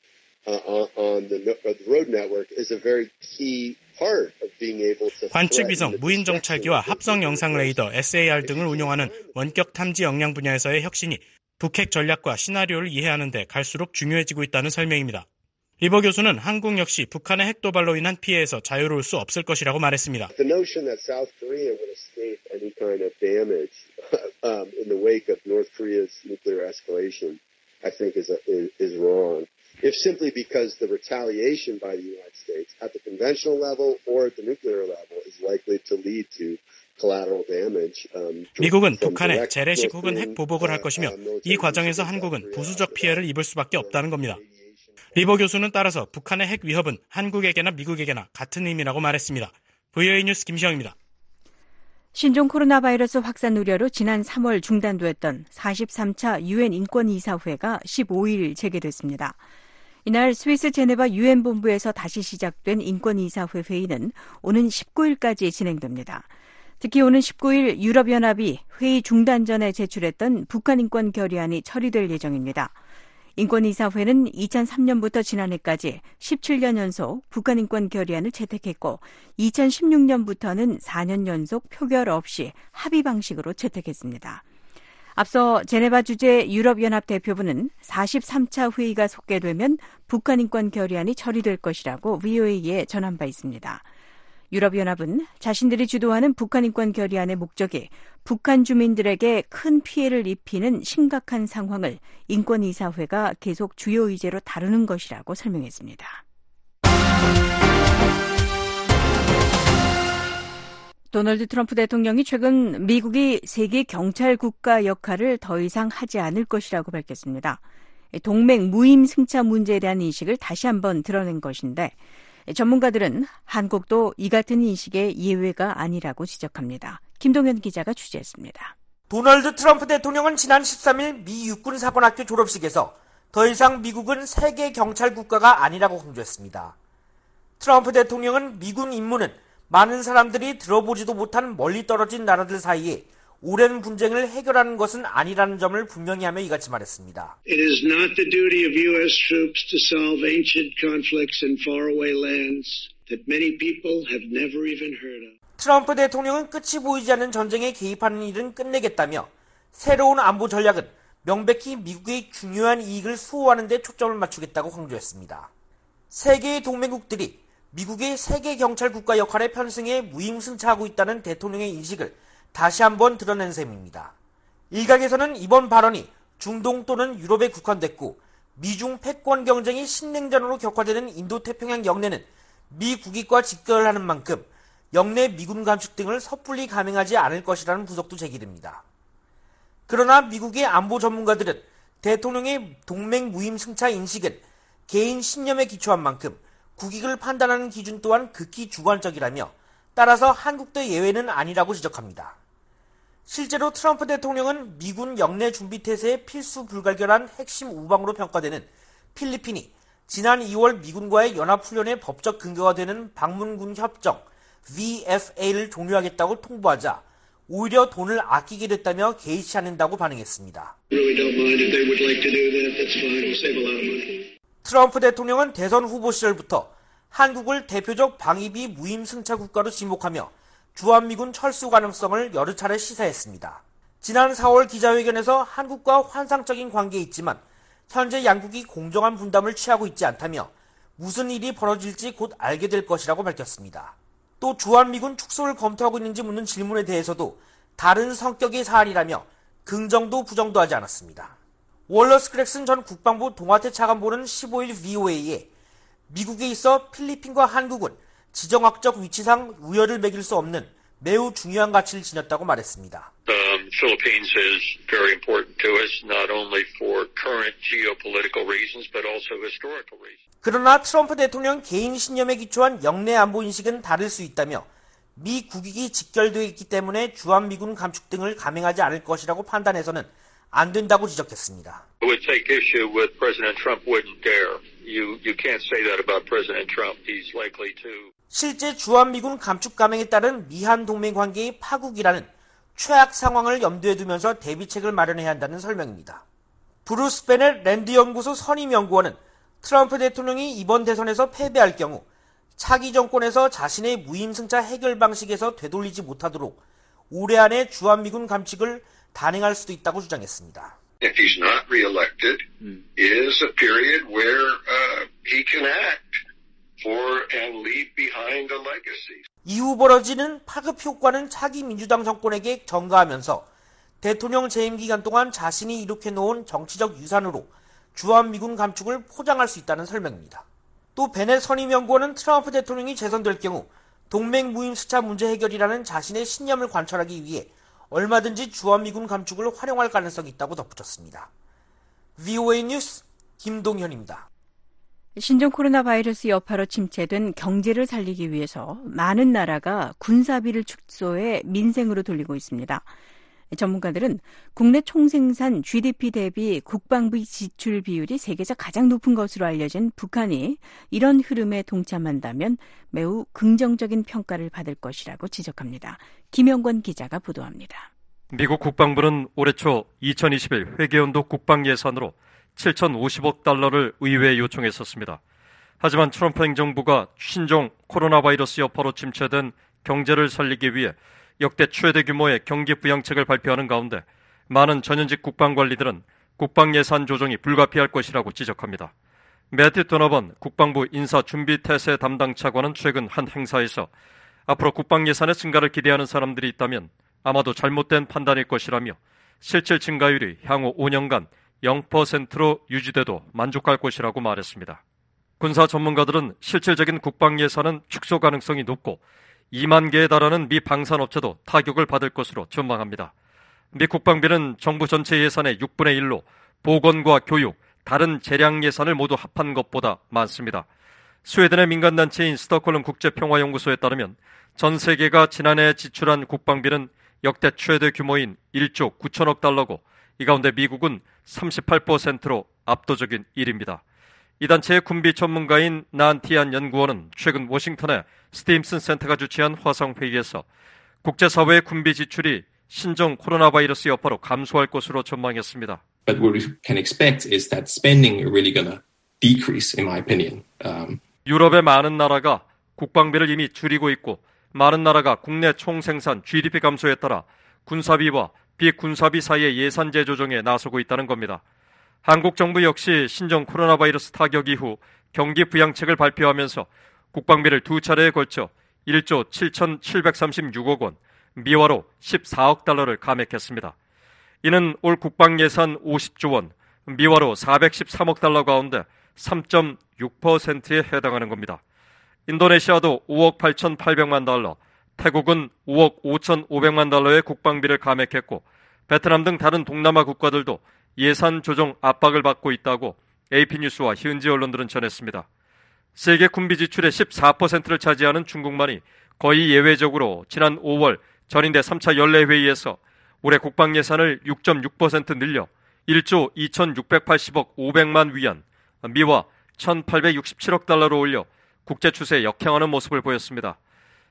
관측위성, 무인정찰기와 합성 영상 레이더 에스에이알 등을 운용하는 원격 탐지 역량 분야에서의 혁신이 북핵 전략과 시나리오를 이해하는 데 갈수록 중요해지고 있다는 설명입니다. 리버 교수는 한국 역시 북한의 핵 도발로 인한 피해에서 자유로울 수 없을 것이라고 말했습니다. The notion that South Korea would escape any kind of damage um, in the wake of North Korea's nuclear escalation, I think is, a, is, is wrong. If simply because the retaliation by the United States at the conventional level or at the nuclear level is likely to lead to collateral damage. Um, 미국은 북한에 재래식 혹은 핵 보복을 할 것이며 이 과정에서 한국은 부수적 피해를 입을 수밖에 없다는 겁니다. 리버 교수는 따라서 북한의 핵 위협은 한국에게나 미국에게나 같은 의미라고 말했습니다. 브이오에이 뉴스 김시영입니다. 신종 코로나 바이러스 확산 우려로 지난 삼월 중단되었던 사십삼 차 유엔 인권이사회가 십오일 재개됐습니다. 이날 스위스 제네바 유엔 본부에서 다시 시작된 인권이사회 회의는 오는 십구일까지 진행됩니다. 특히 오는 십구일 유럽연합이 회의 중단 전에 제출했던 북한 인권 결의안이 처리될 예정입니다. 인권이사회는 이천삼년부터 지난해까지 십칠년 연속 북한 인권 결의안을 채택했고 이천십육년부터는 사년 연속 표결 없이 합의 방식으로 채택했습니다. 앞서 제네바 주재 유럽연합 대표부는 사십삼 차 회의가 속개되면 북한 인권 결의안이 처리될 것이라고 브이오에이에 전한 바 있습니다. 유럽연합은 자신들이 주도하는 북한 인권 결의안의 목적이 북한 주민들에게 큰 피해를 입히는 심각한 상황을 인권이사회가 계속 주요 의제로 다루는 것이라고 설명했습니다. 도널드 트럼프 대통령이 최근 미국이 세계 경찰 국가 역할을 더 이상 하지 않을 것이라고 밝혔습니다. 동맹 무임 승차 문제에 대한 인식을 다시 한번 드러낸 것인데 전문가들은 한국도 이 같은 인식의 예외가 아니라고 지적합니다. 김동현 기자가 취재했습니다. 도널드 트럼프 대통령은 지난 십삼일 미 육군사관학교 졸업식에서 더 이상 미국은 세계 경찰 국가가 아니라고 강조했습니다. 트럼프 대통령은 미군 임무는 많은 사람들이 들어보지도 못한 멀리 떨어진 나라들 사이에 오랜 분쟁을 해결하는 것은 아니라는 점을 분명히 하며 이같이 말했습니다. It is not the duty of U S troops to solve ancient conflicts in faraway lands that many people have never even heard of. 트럼프 대통령은 끝이 보이지 않는 전쟁에 개입하는 일은 끝내겠다며 새로운 안보 전략은 명백히 미국의 중요한 이익을 수호하는 데 초점을 맞추겠다고 강조했습니다. 세계의 동맹국들이 미국의 세계 경찰 국가 역할에 편승해 무임승차하고 있다는 대통령의 인식을 다시 한번 드러낸 셈입니다. 일각에서는 이번 발언이 중동 또는 유럽에 국한됐고 미중 패권 경쟁이 신냉전으로 격화되는 인도태평양 영내는 미 국익과 직결하는 만큼 영내 미군 감축 등을 섣불리 감행하지 않을 것이라는 분석도 제기됩니다. 그러나 미국의 안보 전문가들은 대통령의 동맹 무임 승차 인식은 개인 신념에 기초한 만큼 국익을 판단하는 기준 또한 극히 주관적이라며 따라서 한국도 예외는 아니라고 지적합니다. 실제로 트럼프 대통령은 미군 영내 준비태세의 필수 불가결한 핵심 우방으로 평가되는 필리핀이 지난 이월 미군과의 연합훈련의 법적 근거가 되는 방문군 협정 브이에프에이를 종료하겠다고 통보하자 오히려 돈을 아끼게 됐다며 개의치 않는다고 반응했습니다. 트럼프 대통령은 대선 후보 시절부터 한국을 대표적 방위비 무임 승차 국가로 지목하며 주한미군 철수 가능성을 여러 차례 시사했습니다. 지난 사월 기자회견에서 한국과 환상적인 관계에 있지만 현재 양국이 공정한 분담을 취하고 있지 않다며 무슨 일이 벌어질지 곧 알게 될 것이라고 밝혔습니다. 또 주한미군 축소를 검토하고 있는지 묻는 질문에 대해서도 다른 성격의 사안이라며 긍정도 부정도 하지 않았습니다. 월러스 크렉슨 전 국방부 동아태 차관보는 십오일 브이오에이에 미국에 있어 필리핀과 한국은 지정학적 위치상 우열을 매길 수 없는 매우 중요한 가치를 지녔다고 말했습니다. Um, Philippines is very important to us, not only for current geopolitical reasons, but also historical reasons. 그러나 트럼프 대통령 개인 신념에 기초한 영내 안보 인식은 다를 수 있다며 미 국익이 직결되어 있기 때문에 주한미군 감축 등을 감행하지 않을 것이라고 판단해서는 안 된다고 지적했습니다. I would take issue with President Trump wouldn't dare. You you can't say that about President Trump. He's likely to. 실제 주한미군 감축 감행에 따른 미한 동맹 관계의 파국이라는 최악 상황을 염두에 두면서 대비책을 마련해야 한다는 설명입니다. 브루스 베넷 랜드 연구소 선임 연구원은 트럼프 대통령이 이번 대선에서 패배할 경우 차기 정권에서 자신의 무임승차 해결 방식에서 되돌리지 못하도록 올해 안에 주한미군 감축을 단행할 수도 있다고 주장했습니다. If he's not reelected, is a period where uh, he can act for and leave behind a legacy. 이후 벌어지는 파급 효과는 차기 민주당 정권에게 전가하면서 대통령 재임 기간 동안 자신이 이룩해 놓은 정치적 유산으로 주한미군 감축을 포장할 수 있다는 설명입니다. 또 베넷 선임연구원은 트럼프 대통령이 재선될 경우 동맹 무임 수차 문제 해결이라는 자신의 신념을 관철하기 위해 얼마든지 주한미군 감축을 활용할 가능성이 있다고 덧붙였습니다. 브이오에이 뉴스 김동현입니다. 신종 코로나 바이러스 여파로 침체된 경제를 살리기 위해서 많은 나라가 군사비를 축소해 민생으로 돌리고 있습니다. 전문가들은 국내 총생산 지디피 대비 국방비 지출 비율이 세계에서 가장 높은 것으로 알려진 북한이 이런 흐름에 동참한다면 매우 긍정적인 평가를 받을 것이라고 지적합니다. 김영권 기자가 보도합니다. 미국 국방부는 올해 초 이천이십일 회계연도 국방 예산으로 칠천오십억 달러를 의회에 요청했었습니다. 하지만 트럼프 행정부가 신종 코로나 바이러스 여파로 침체된 경제를 살리기 위해 역대 최대 규모의 경기 부양책을 발표하는 가운데 많은 전현직 국방관리들은 국방 예산 조정이 불가피할 것이라고 지적합니다. 매튜 도너번 국방부 인사준비태세 담당 차관은 최근 한 행사에서 앞으로 국방 예산의 증가를 기대하는 사람들이 있다면 아마도 잘못된 판단일 것이라며 실질 증가율이 향후 오 년간 영 퍼센트로 유지돼도 만족할 것이라고 말했습니다. 군사 전문가들은 실질적인 국방 예산은 축소 가능성이 높고 이만 개에 달하는 미 방산업체도 타격을 받을 것으로 전망합니다. 미 국방비는 정부 전체 예산의 육분의 일로 보건과 교육, 다른 재량 예산을 모두 합한 것보다 많습니다. 스웨덴의 민간단체인 스톡홀름 국제평화연구소에 따르면 전 세계가 지난해 지출한 국방비는 역대 최대 규모인 일조 구천억 달러고 이 가운데 미국은 삼십팔 퍼센트로 압도적인 일 위입니다. 이 단체의 군비 전문가인 난티안 연구원은 최근 워싱턴의 스팀슨 센터가 주최한 화상회의에서 국제사회의 군비 지출이 신종 코로나 바이러스 여파로 감소할 것으로 전망했습니다. But what we can expect is that spending is really going to decrease, in my opinion. Um... 유럽의 많은 나라가 국방비를 이미 줄이고 있고 많은 나라가 국내 총생산 지디피 감소에 따라 군사비와 비군사비 사이의 예산제 조정에 나서고 있다는 겁니다. 한국 정부 역시 신종 코로나 바이러스 타격 이후 경기 부양책을 발표하면서 국방비를 두 차례에 걸쳐 일조 칠천칠백삼십육억 원, 미화로 십사억 달러를 감액했습니다. 이는 올 국방 예산 오십조 원, 미화로 사백십삼억 달러 가운데 삼 점 육 퍼센트에 해당하는 겁니다. 인도네시아도 오억 팔천팔백만 달러, 태국은 오억 오천오백만 달러의 국방비를 감액했고 베트남 등 다른 동남아 국가들도 예산 조정 압박을 받고 있다고 에이피뉴스와 현지 언론들은 전했습니다. 세계 군비 지출의 십사 퍼센트를 차지하는 중국만이 거의 예외적으로 지난 오월 전인대 삼 차 연례회의에서 올해 국방 예산을 육 점 육 퍼센트 늘려 일조 이천육백팔십억 오백만 위안, 미화 천팔백육십칠억 달러로 올려 국제 추세에 역행하는 모습을 보였습니다.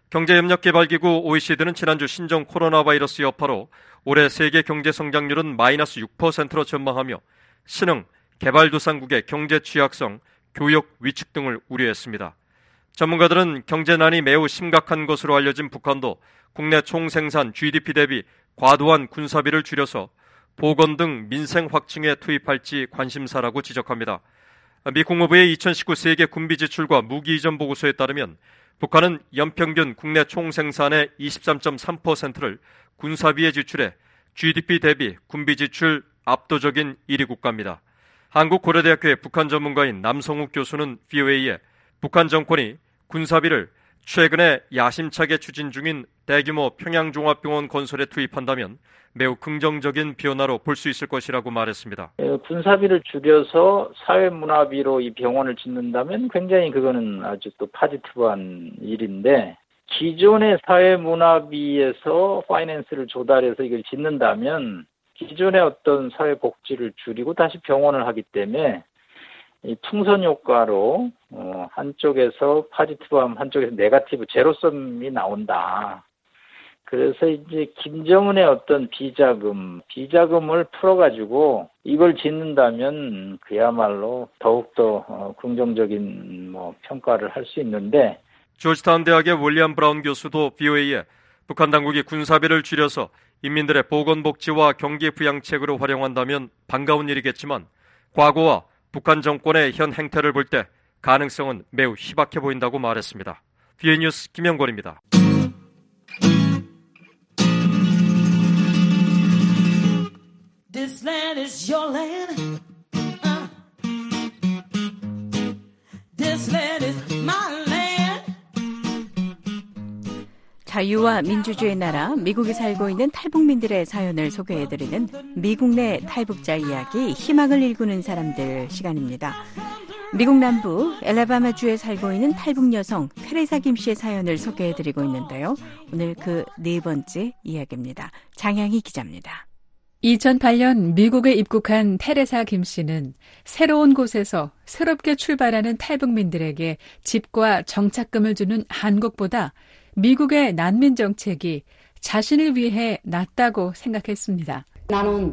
경제협력개발기구 오이시디는 지난주 신종 코로나 바이러스 여파로 올해 세계 경제 성장률은 마이너스 육 퍼센트로 전망하며 신흥, 개발도상국의 경제 취약성, 교역 위축 등을 우려했습니다. 전문가들은 경제난이 매우 심각한 것으로 알려진 북한도 국내 총생산 지디피 대비 과도한 군사비를 줄여서 보건 등 민생 확충에 투입할지 관심사라고 지적합니다. 미 국무부의 이천십구 세계 군비 지출과 무기 이전 보고서에 따르면 북한은 연평균 국내 총생산의 이십삼 점 삼 퍼센트를 군사비에 지출해 지디피 대비 군비 지출 압도적인 일 위 국가입니다. 한국고려대학교의 북한 전문가인 남성욱 교수는 브이오에이에 북한 정권이 군사비를 최근에 야심차게 추진 중인 대규모 평양종합병원 건설에 투입한다면 매우 긍정적인 변화로 볼 수 있을 것이라고 말했습니다. 군사비를 줄여서 사회문화비로 이 병원을 짓는다면 굉장히 그거는 아주 또 파지티브한 일인데 기존의 사회문화비에서 파이낸스를 조달해서 이걸 짓는다면 기존의 어떤 사회복지를 줄이고 다시 병원을 하기 때문에 이 풍선 효과로 어, 한쪽에서 파지티브함, 한쪽에서 네거티브, 제로섬이 나온다. 그래서 이제 김정은의 어떤 비자금, 비자금을 풀어가지고 이걸 짓는다면 그야말로 더욱더 어, 긍정적인 뭐 평가를 할 수 있는데 조지타운 대학의 윌리엄 브라운 교수도 브이오에이에 북한 당국이 군사비를 줄여서 인민들의 보건복지와 경기 부양책으로 활용한다면 반가운 일이겠지만 과거와 북한 정권의 현 행태를 볼 때 가능성은 매우 희박해 보인다고 말했습니다. 브이오에이 뉴스 김영권입니다. This land is your land. Uh. This land is my land. 자유와 민주주의 나라 미국에 살고 있는 탈북민들의 사연을 소개해드리는 미국 내 탈북자 이야기 희망을 일구는 사람들 시간입니다. 미국 남부 엘라바마주에 살고 있는 탈북 여성 테레사 김 씨의 사연을 소개해드리고 있는데요. 오늘 그 네 번째 이야기입니다. 장향희 기자입니다. 이천팔 년 미국에 입국한 테레사 김 씨는 새로운 곳에서 새롭게 출발하는 탈북민들에게 집과 정착금을 주는 한국보다 미국의 난민 정책이 자신을 위해 낫다고 생각했습니다. 나는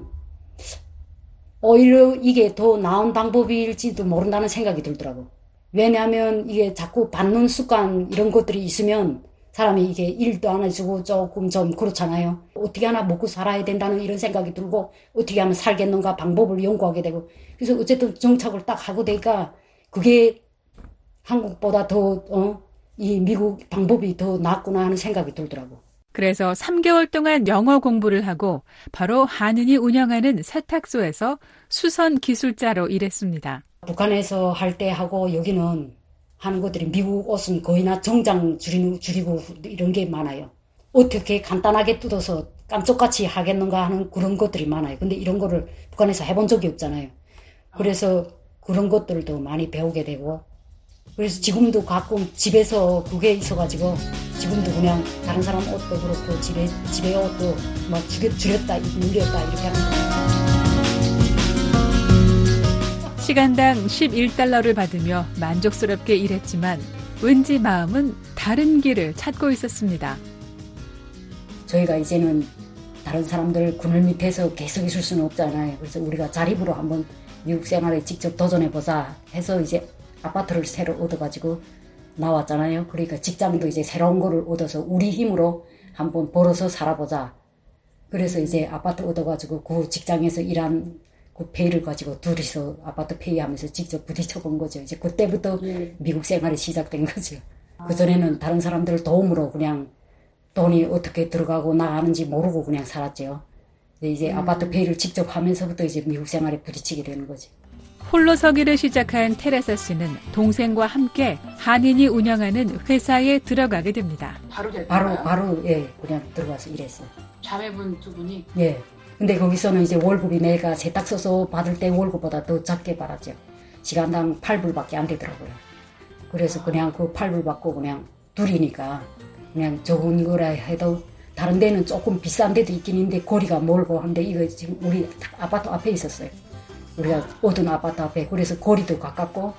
오히려 이게 더 나은 방법일지도 모른다는 생각이 들더라고. 왜냐하면 이게 자꾸 받는 습관 이런 것들이 있으면 사람이 이게 일도 안 해주고 조금 좀 그렇잖아요. 어떻게 하나 먹고 살아야 된다는 이런 생각이 들고 어떻게 하면 살겠는가 방법을 연구하게 되고 그래서 어쨌든 정착을 딱 하고 되니까 그게 한국보다 더 어, 이 미국 방법이 더 낫구나 하는 생각이 들더라고. 그래서 삼 개월 동안 영어 공부를 하고 바로 한은이 운영하는 세탁소에서 수선 기술자로 일했습니다. 북한에서 할 때 하고 여기는 하는 것들이 미국 옷은 거의나 정장 줄이고, 줄이고 이런 게 많아요. 어떻게 간단하게 뜯어서 깜짝같이 하겠는가 하는 그런 것들이 많아요. 근데 이런 거를 북한에서 해본 적이 없잖아요. 그래서 그런 것들도 많이 배우게 되고 그래서 지금도 가끔 집에서 그게 있어가지고 지금도 그냥 다른 사람 옷도 그렇고 집에, 집에 옷도 막 줄였다, 늘렸다 이렇게 하는 거예요. 시간당 십일 달러를 받으며 만족스럽게 일했지만 왠지 마음은 다른 길을 찾고 있었습니다. 저희가 이제는 다른 사람들 그늘 밑에서 계속 있을 수는 없잖아요. 그래서 우리가 자립으로 한번 미국 생활에 직접 도전해보자 해서 이제 아파트를 새로 얻어가지고 나왔잖아요. 그러니까 직장도 이제 새로운 거를 얻어서 우리 힘으로 한번 벌어서 살아보자. 그래서 이제 아파트 얻어가지고 그 직장에서 일한 그 페이를 가지고 둘이서 아파트 페이하면서 직접 부딪혀 본 거죠. 이제 그때부터 네. 미국 생활이 시작된 거죠. 아. 그전에는 다른 사람들 도움으로 그냥 돈이 어떻게 들어가고 나가는지 모르고 그냥 살았죠. 이제 음. 아파트 페이를 직접 하면서부터 이제 미국 생활에 부딪히게 되는 거죠. 홀로 서기를 시작한 테레사 씨는 동생과 함께 한인이 운영하는 회사에 들어가게 됩니다. 바로 바로, 바로 예 그냥 들어가서 일했어요. 자매분 두 분이? 예. 근데 거기서는 이제 월급이 내가 세탁소서 받을 때 월급보다 더 작게 받았죠. 시간당 팔 불밖에 안 되더라고요. 그래서 그냥 그 팔 불 받고 그냥 둘이니까 그냥 좋은 거라 해도 다른 데는 조금 비싼 데도 있긴 있는데 거리가 멀고 한데 이거 지금 우리 아파트 앞에 있었어요. 우리가 얻은 아파트 앞에. 그래서 거리도 가깝고.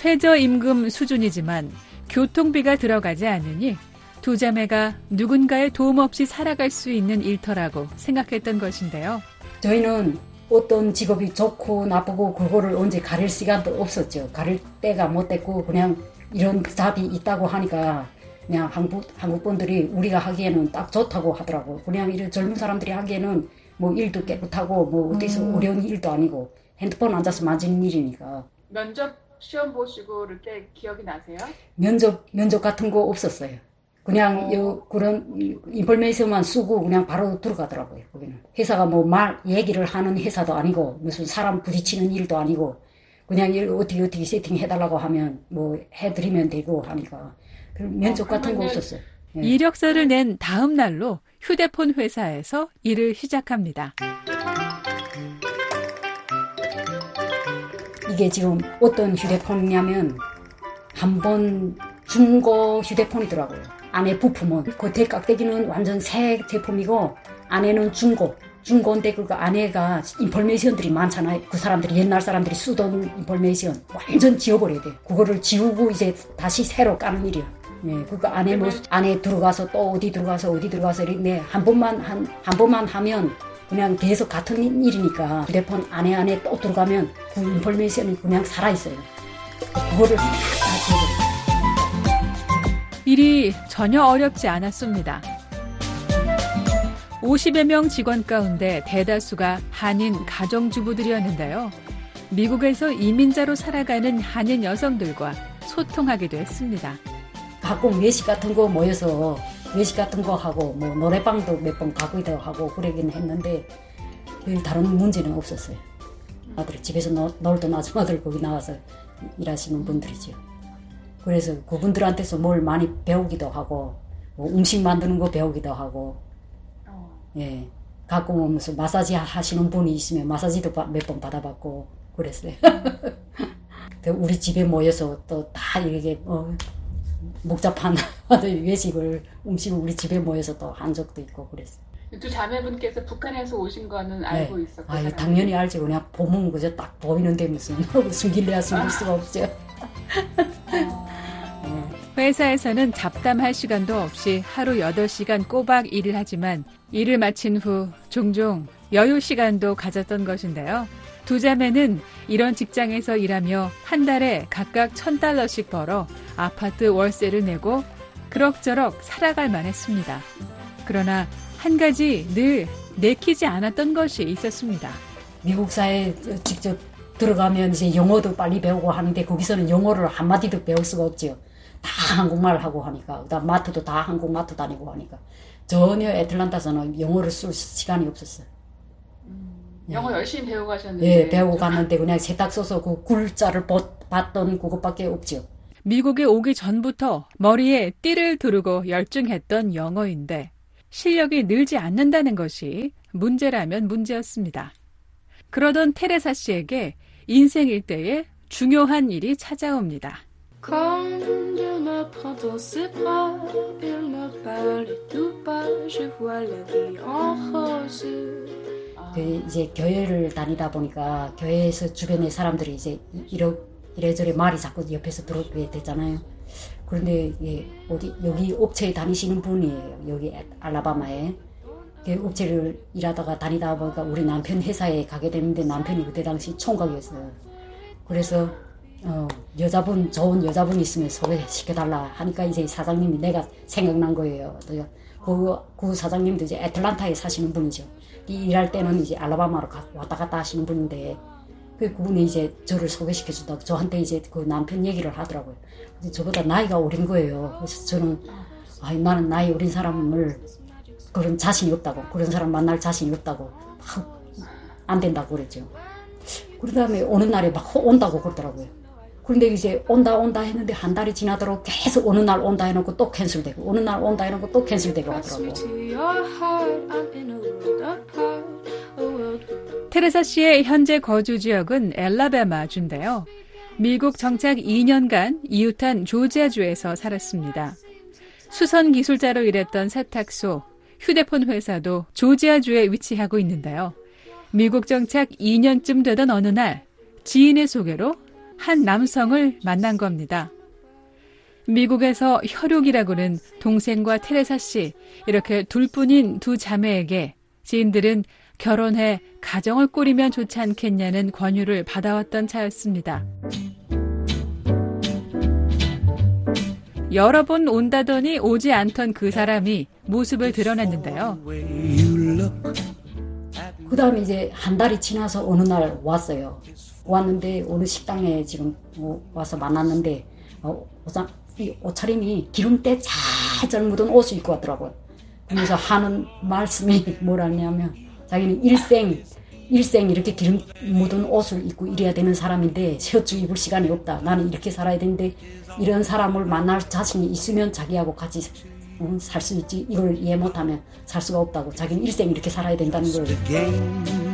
최저임금 수준이지만 교통비가 들어가지 않으니 두 자매가 누군가의 도움 없이 살아갈 수 있는 일터라고 생각했던 것인데요. 저희는 어떤 직업이 좋고 나쁘고 그거를 언제 가릴 시간도 없었죠. 가릴 때가 못 됐고 그냥 이런 잡이 있다고 하니까 그냥 한국, 한국 분들이 우리가 하기에는 딱 좋다고 하더라고요. 그냥 이런 젊은 사람들이 하기에는 뭐 일도 깨끗하고 뭐 어디서 음. 어려운 일도 아니고 핸드폰 앉아서 만지는 일이니까. 면접 시험 보시고 그럴 때 기억이 나세요? 면접, 면접 같은 거 없었어요. 그냥 요 그런 인포메이션만 쓰고 그냥 바로 들어가더라고요. 거기는 회사가 뭐 말 얘기를 하는 회사도 아니고 무슨 사람 부딪히는 일도 아니고 그냥 일 어떻게 어떻게 세팅해달라고 하면 뭐 해드리면 되고 하니까 면접 어, 같은 거 없었어요. 예. 이력서를 낸 다음 날로 휴대폰 회사에서 일을 시작합니다. 이게 지금 어떤 휴대폰이냐면 한번 중고 휴대폰이더라고요. 안에 부품은 겉에 깍대기는 완전 새 제품이고 안에는 중고 중고인데 그 안에가 인포메이션들이 많잖아요. 그 사람들이 옛날 사람들이 쓰던 인포메이션 완전 지워버려야 돼. 그거를 지우고 이제 다시 새로 까는 일이야. 네, 그 안에 뭐 안에 들어가서 또 어디 들어가서 어디 들어가서 네, 한 번만 한, 한 번만 하면 그냥 계속 같은 일이니까 휴대폰 안에 안에 또 들어가면 그 인포메이션이 그냥 살아 있어요. 그거를 다 지워버려. 일이 전혀 어렵지 않았습니다. 오십여 명 직원 가운데 대다수가 한인 가정주부들이었는데요. 미국에서 이민자로 살아가는 한인 여성들과 소통하기도 했습니다. 가끔 외식 같은 거 모여서 외식 같은 거 하고 뭐 노래방도 몇 번 가기도 하고 그러긴 했는데 별 다른 문제는 없었어요. 아들 집에서 노, 놀던 아줌마들 거기 나와서 일하시는 분들이죠. 그래서 그분들한테서 뭘 많이 배우기도 하고 뭐 음식 만드는 거 배우기도 하고 예 가끔은 무슨 마사지 하시는 분이 있으면 마사지도 몇 번 받아봤고 그랬어요. 우리 집에 모여서 또 다 이렇게 어, 목자판 외식을 음식을 우리 집에 모여서 또 한 적도 있고 그랬어요. 두 자매분께서 북한에서 오신 거는 알고 네. 있었고. 아, 당연히 알지. 그냥 보면 그저 딱 보이는데 무슨 숨길래야 숨길 수가 없죠. 회사에서는 잡담할 시간도 없이 하루 여덟 시간 꼬박 일을 하지만 일을 마친 후 종종 여유 시간도 가졌던 것인데요. 두 자매는 이런 직장에서 일하며 한 달에 각각 천 달러씩 벌어 아파트 월세를 내고 그럭저럭 살아갈 만했습니다. 그러나 한 가지 늘 내키지 않았던 것이 있었습니다. 미국 사회에 직접 들어가면 이제 영어도 빨리 배우고 하는데 거기서는 영어를 한마디도 배울 수가 없죠. 다 한국말 하고 하니까. 그다음 마트도 다 한국 마트 다니고 하니까. 전혀 애틀란타에서는 영어를 쓸 시간이 없었어요. 음, 영어 열심히 배우고 가셨는데. 예, 배우고 갔는데 그냥 세탁 써서 그 굴자를 봤던 그것밖에 없죠. 미국에 오기 전부터 머리에 띠를 두르고 열중했던 영어인데 실력이 늘지 않는다는 것이 문제라면 문제였습니다. 그러던 테레사 씨에게 인생 일대에 중요한 일이 찾아옵니다. Quand Dieu me prend dans ses bras, il me parle tout bas, je vois la vie en rose. 그 이제 교회를 다니다 보니까 교회에서 주변의 사람들이 이제 이러, 이래저래 말이 자꾸 옆에서 들어오게 되잖아요. 그런데 예, 어디 여기 업체에 다니시는 분이에요. 여기 알라바마에. 그 업체를 일하다가 다니다 보니까 우리 남편 회사에 가게 됐는데 남편이 그때 당시 총각이었어요. 그래서 어, 여자분, 좋은 여자분 있으면 소개시켜달라 하니까 이제 사장님이 내가 생각난 거예요. 그, 그 사장님도 이제 애틀란타에 사시는 분이죠. 일할 때는 이제 알라바마로 가, 왔다 갔다 하시는 분인데, 그, 그분이 이제 저를 소개시켜준다고 저한테 이제 그 남편 얘기를 하더라고요. 근데 저보다 나이가 어린 거예요. 그래서 저는, 아, 나는 나이 어린 사람을 그런 자신이 없다고, 그런 사람 만날 자신이 없다고, 막 안 된다고 그랬죠. 그 다음에 어느 날에 막 온다고 그러더라고요. 그런데 이제 온다 온다 했는데 한 달이 지나도록 계속 어느 날 온다 해놓고 또 캔슬되고 어느 날 온다 해놓고 또 캔슬되고 하더라고요. 테레사 씨의 현재 거주 지역은 엘라바마주인데요. 미국 정착 이 년간 이웃한 조지아주에서 살았습니다. 수선 기술자로 일했던 세탁소, 휴대폰 회사도 조지아주에 위치하고 있는데요. 미국 정착 이 년쯤 되던 어느 날 지인의 소개로 한 남성을 만난 겁니다. 미국에서 혈육이라고는 동생과 테레사 씨, 이렇게 둘뿐인 두 자매에게 지인들은 결혼해 가정을 꾸리면 좋지 않겠냐는 권유를 받아왔던 차였습니다. 여러 번 온다더니 오지 않던 그 사람이 모습을 드러냈는데요. 그 다음에 이제 한 달이 지나서 어느 날 왔어요. 왔는데 어느 식당에 지금 와서 만났는데 어, 이 옷차림이 기름때 잘 묻은 옷을 입고 왔더라고요. 그래서 하는 말씀이 뭐라냐면 자기는 일생 일생 이렇게 기름 묻은 옷을 입고 이래야 되는 사람인데 셔츠 입을 시간이 없다. 나는 이렇게 살아야 되는데 이런 사람을 만날 자신이 있으면 자기하고 같이 어, 살 수 있지. 이걸 이해 못하면 살 수가 없다고. 자기는 일생 이렇게 살아야 된다는 거예요.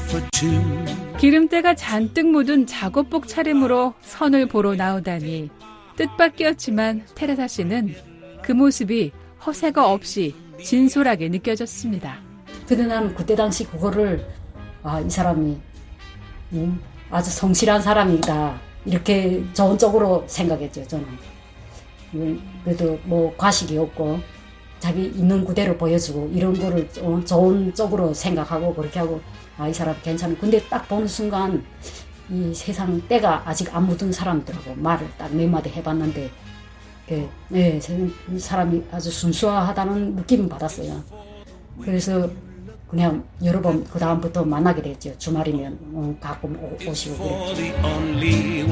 기름때가 잔뜩 묻은 작업복 차림으로 선을 보러 나오다니 뜻밖이었지만 테레사 씨는 그 모습이 허세가 없이 진솔하게 느껴졌습니다. 근데 나는 그때 당시 그거를 아, 이 사람이 음, 아주 성실한 사람이다 이렇게 좋은 쪽으로 생각했죠. 저는 그래도 뭐 과식이 없고 자기 있는 그대로 보여주고 이런 거를 좋은 쪽으로 생각하고 그렇게 하고 아, 이 사람 괜찮아. 근데 딱 보는 순간 이 세상 때가 아직 안 묻은 사람들하고 말을 딱 몇 마디 해봤는데 그, 네, 사람이 아주 순수하다는 느낌을 받았어요. 그래서 그냥 여러 번 그 다음부터 만나게 됐죠. 주말이면 어, 가끔 오, 오시고 그랬죠.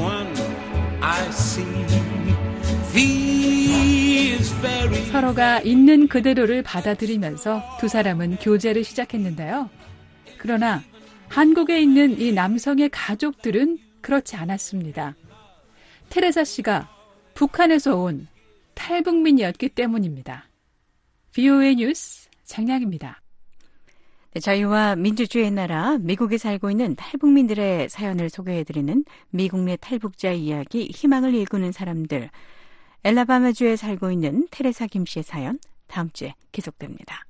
서로가 있는 그대로를 받아들이면서 두 사람은 교제를 시작했는데요. 그러나 한국에 있는 이 남성의 가족들은 그렇지 않았습니다. 테레사 씨가 북한에서 온 탈북민이었기 때문입니다. 브이오에이 뉴스 장량입니다. 네, 자유와 민주주의의 나라 미국에 살고 있는 탈북민들의 사연을 소개해드리는 미국 내 탈북자 이야기 희망을 일구는 사람들. 엘라바마주에 살고 있는 테레사 김 씨의 사연 다음 주에 계속됩니다.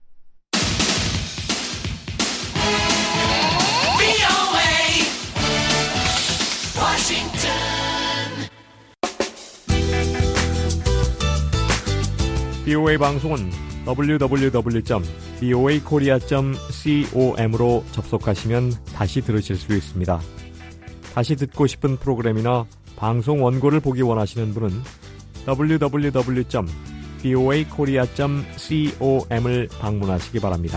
비오에이 방송은 더블유 더블유 더블유 점 비오에이 코리아 점 com으로 접속하시면 다시 들으실 수 있습니다. 다시 듣고 싶은 프로그램이나 방송 원고를 보기 원하시는 분은 더블유 더블유 더블유 점 비오에이 코리아 점 com을 방문하시기 바랍니다.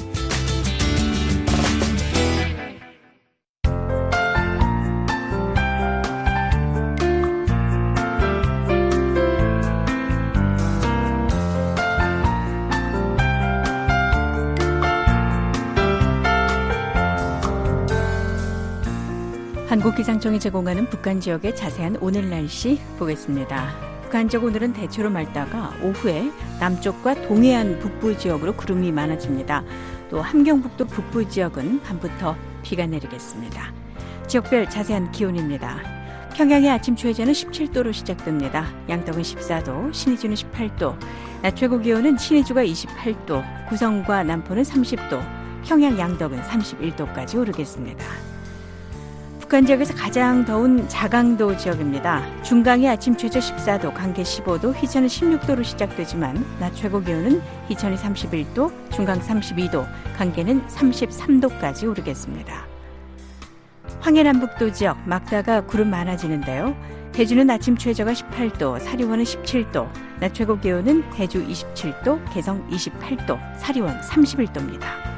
한국기상청이 제공하는 북한 지역의 자세한 오늘 날씨 보겠습니다. 북한 지역 오늘은 대체로 맑다가 오후에 남쪽과 동해안 북부 지역으로 구름이 많아집니다. 또 함경북도 북부 지역은 밤부터 비가 내리겠습니다. 지역별 자세한 기온입니다. 평양의 아침 최저는 십칠 도로 시작됩니다. 양덕은 십사 도, 신의주는 십팔 도, 낮 최고 기온은 신의주가 이십팔 도, 구성과 남포는 삼십 도, 평양 양덕은 삼십일 도까지 오르겠습니다. 북한 지역에서 가장 더운 자강도 지역입니다. 중강의 아침 최저 십사 도, 강계 십오 도, 희천은 십육 도로 시작되지만 낮 최고 기온은 희천이 삼십일 도, 중강 삼십이 도, 강계는 삼십삼 도까지 오르겠습니다. 황해남북도 지역 막다가 구름 많아지는데요. 대주는 아침 최저가 십팔 도, 사리원은 십칠 도, 낮 최고 기온은 대주 이십칠 도, 개성 이십팔 도, 사리원 삼십일 도입니다.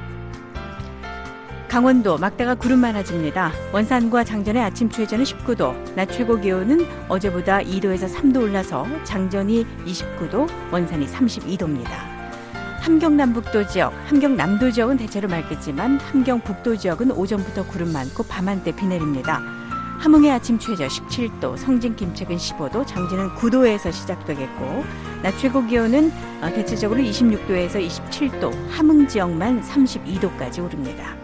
강원도 막다가 구름 많아집니다. 원산과 장전의 아침 최저는 십구 도, 낮 최고 기온은 어제보다 이 도에서 삼 도 올라서 장전이 이십구 도, 원산이 삼십이 도입니다. 함경남북도 지역, 함경남도 지역은 대체로 맑겠지만 함경북도 지역은 오전부터 구름 많고 밤 한때 비 내립니다. 함흥의 아침 최저 십칠 도, 성진 김책은 십오 도, 장진은 구 도에서 시작되겠고 낮 최고 기온은 대체적으로 이십육 도에서 이십칠 도, 함흥 지역만 삼십이 도까지 오릅니다.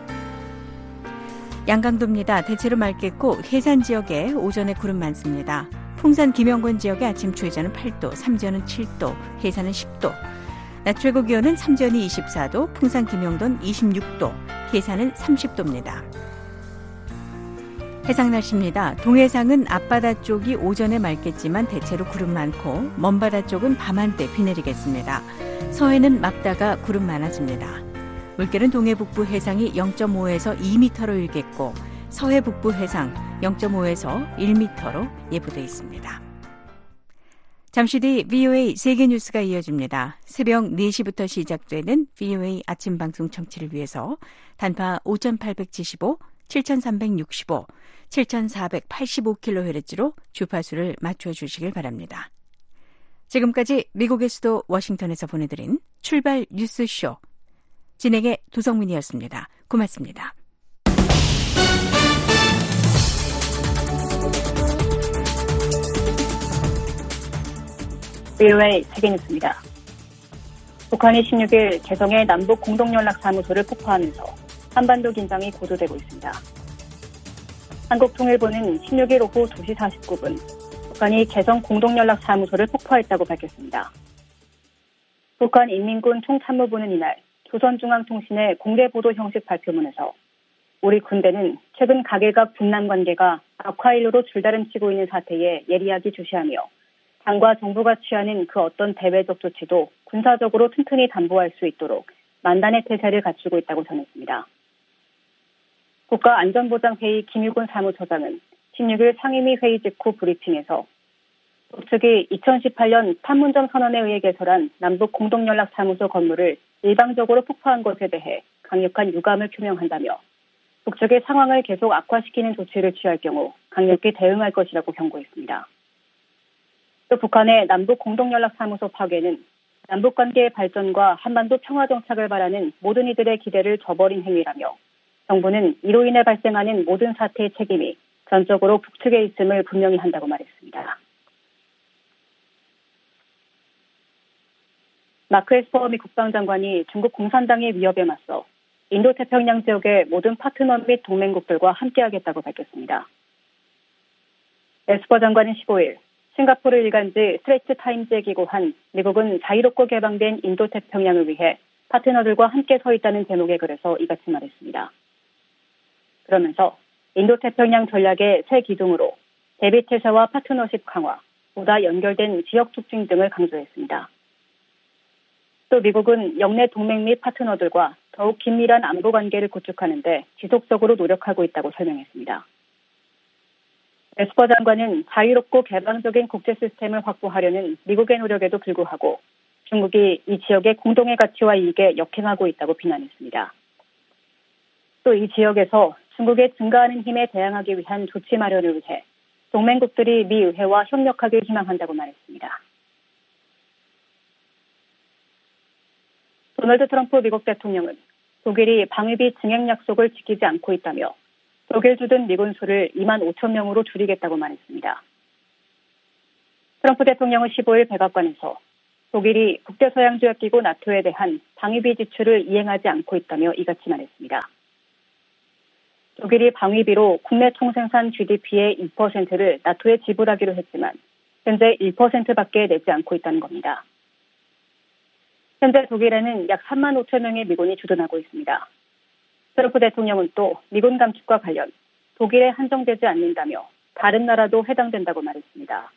양강도입니다. 대체로 맑겠고 해산 지역에 오전에 구름 많습니다. 풍산 김영권 지역의 아침 최저는 팔 도, 삼지연은 칠 도, 해산은 십 도, 낮 최고 기온은 삼지연이 이십사 도, 풍산 김영돈 이십육 도, 해산은 삼십 도입니다. 해상 날씨입니다. 동해상은 앞바다 쪽이 오전에 맑겠지만 대체로 구름 많고 먼바다 쪽은 밤 한때 비 내리겠습니다. 서해는 막다가 구름 많아집니다. 물결은 동해 북부 해상이 영 점 오에서 이 미터로 일겠고 서해 북부 해상 영 점 오에서 일 미터로 예보돼 있습니다. 잠시 뒤 브이오에이 세계뉴스가 이어집니다. 새벽 네 시부터 시작되는 브이오에이 아침 방송 청취를 위해서 단파 오천팔백칠십오, 칠천삼백육십오, 칠천사백팔십오 킬로헤르츠로 주파수를 맞춰주시길 바랍니다. 지금까지 미국의 수도 워싱턴에서 보내드린 출발 뉴스쇼 진행의 도성민이었습니다. 고맙습니다. 브이오에이 세계뉴스입니다. 북한이 십육 일 개성의 남북 공동연락사무소를 폭파하면서 한반도 긴장이 고조되고 있습니다. 한국통일부는 십육 일 오후 두 시 사십구 분 북한이 개성 공동연락사무소를 폭파했다고 밝혔습니다. 북한 인민군 총참모부는 이날 조선중앙통신의 공개보도 형식 발표문에서 우리 군대는 최근 각일각 분남 관계가 악화일로로 줄다름치고 있는 사태에 예리하게 주시하며 당과 정부가 취하는 그 어떤 대외적 조치도 군사적으로 튼튼히 담보할 수 있도록 만단의 태세를 갖추고 있다고 전했습니다. 국가안전보장회의 김유곤 사무처장은 십육 일 상임위 회의 직후 브리핑에서 북측이 이천십팔 년 판문점 선언에 의해 개설한 남북 공동연락사무소 건물을 일방적으로 폭파한 것에 대해 강력한 유감을 표명한다며 북측의 상황을 계속 악화시키는 조치를 취할 경우 강력히 대응할 것이라고 경고했습니다. 또 북한의 남북 공동연락사무소 파괴는 남북관계의 발전과 한반도 평화 정착을 바라는 모든 이들의 기대를 저버린 행위라며 정부는 이로 인해 발생하는 모든 사태의 책임이 전적으로 북측에 있음을 분명히 한다고 말했습니다. 마크 에스퍼 미 국방장관이 중국 공산당의 위협에 맞서 인도태평양 지역의 모든 파트너 및 동맹국들과 함께하겠다고 밝혔습니다. 에스퍼 장관은 십오일 싱가포르 일간지 스트레이트 타임즈에 기고한 미국은 자유롭고 개방된 인도태평양을 위해 파트너들과 함께 서 있다는 제목의 글에서 이같이 말했습니다. 그러면서 인도태평양 전략의 새 기둥으로 대비태세와 파트너십 강화, 보다 연결된 지역 촉진 등을 강조했습니다. 또 미국은 영내 동맹 및 파트너들과 더욱 긴밀한 안보 관계를 구축하는 데 지속적으로 노력하고 있다고 설명했습니다. 에스퍼 장관은 자유롭고 개방적인 국제 시스템을 확보하려는 미국의 노력에도 불구하고 중국이 이 지역의 공동의 가치와 이익에 역행하고 있다고 비난했습니다. 또 이 지역에서 중국의 증가하는 힘에 대항하기 위한 조치 마련을 위해 동맹국들이 미 의회와 협력하길 희망한다고 말했습니다. 도널드 트럼프 미국 대통령은 독일이 방위비 증액 약속을 지키지 않고 있다며 독일 주둔 미군 수를 이만 오천 명으로 줄이겠다고 말했습니다. 트럼프 대통령은 십오일 백악관에서 독일이 국제서양조약기구 나토에 대한 방위비 지출을 이행하지 않고 있다며 이같이 말했습니다. 독일이 방위비로 국내 총생산 지디피의 이 퍼센트를 나토에 지불하기로 했지만 현재 일 퍼센트밖에 내지 않고 있다는 겁니다. 현재 독일에는 약 삼만 오천 명의 미군이 주둔하고 있습니다. 트럼프 대통령은 또 미군 감축과 관련 독일에 한정되지 않는다며 다른 나라도 해당된다고 말했습니다.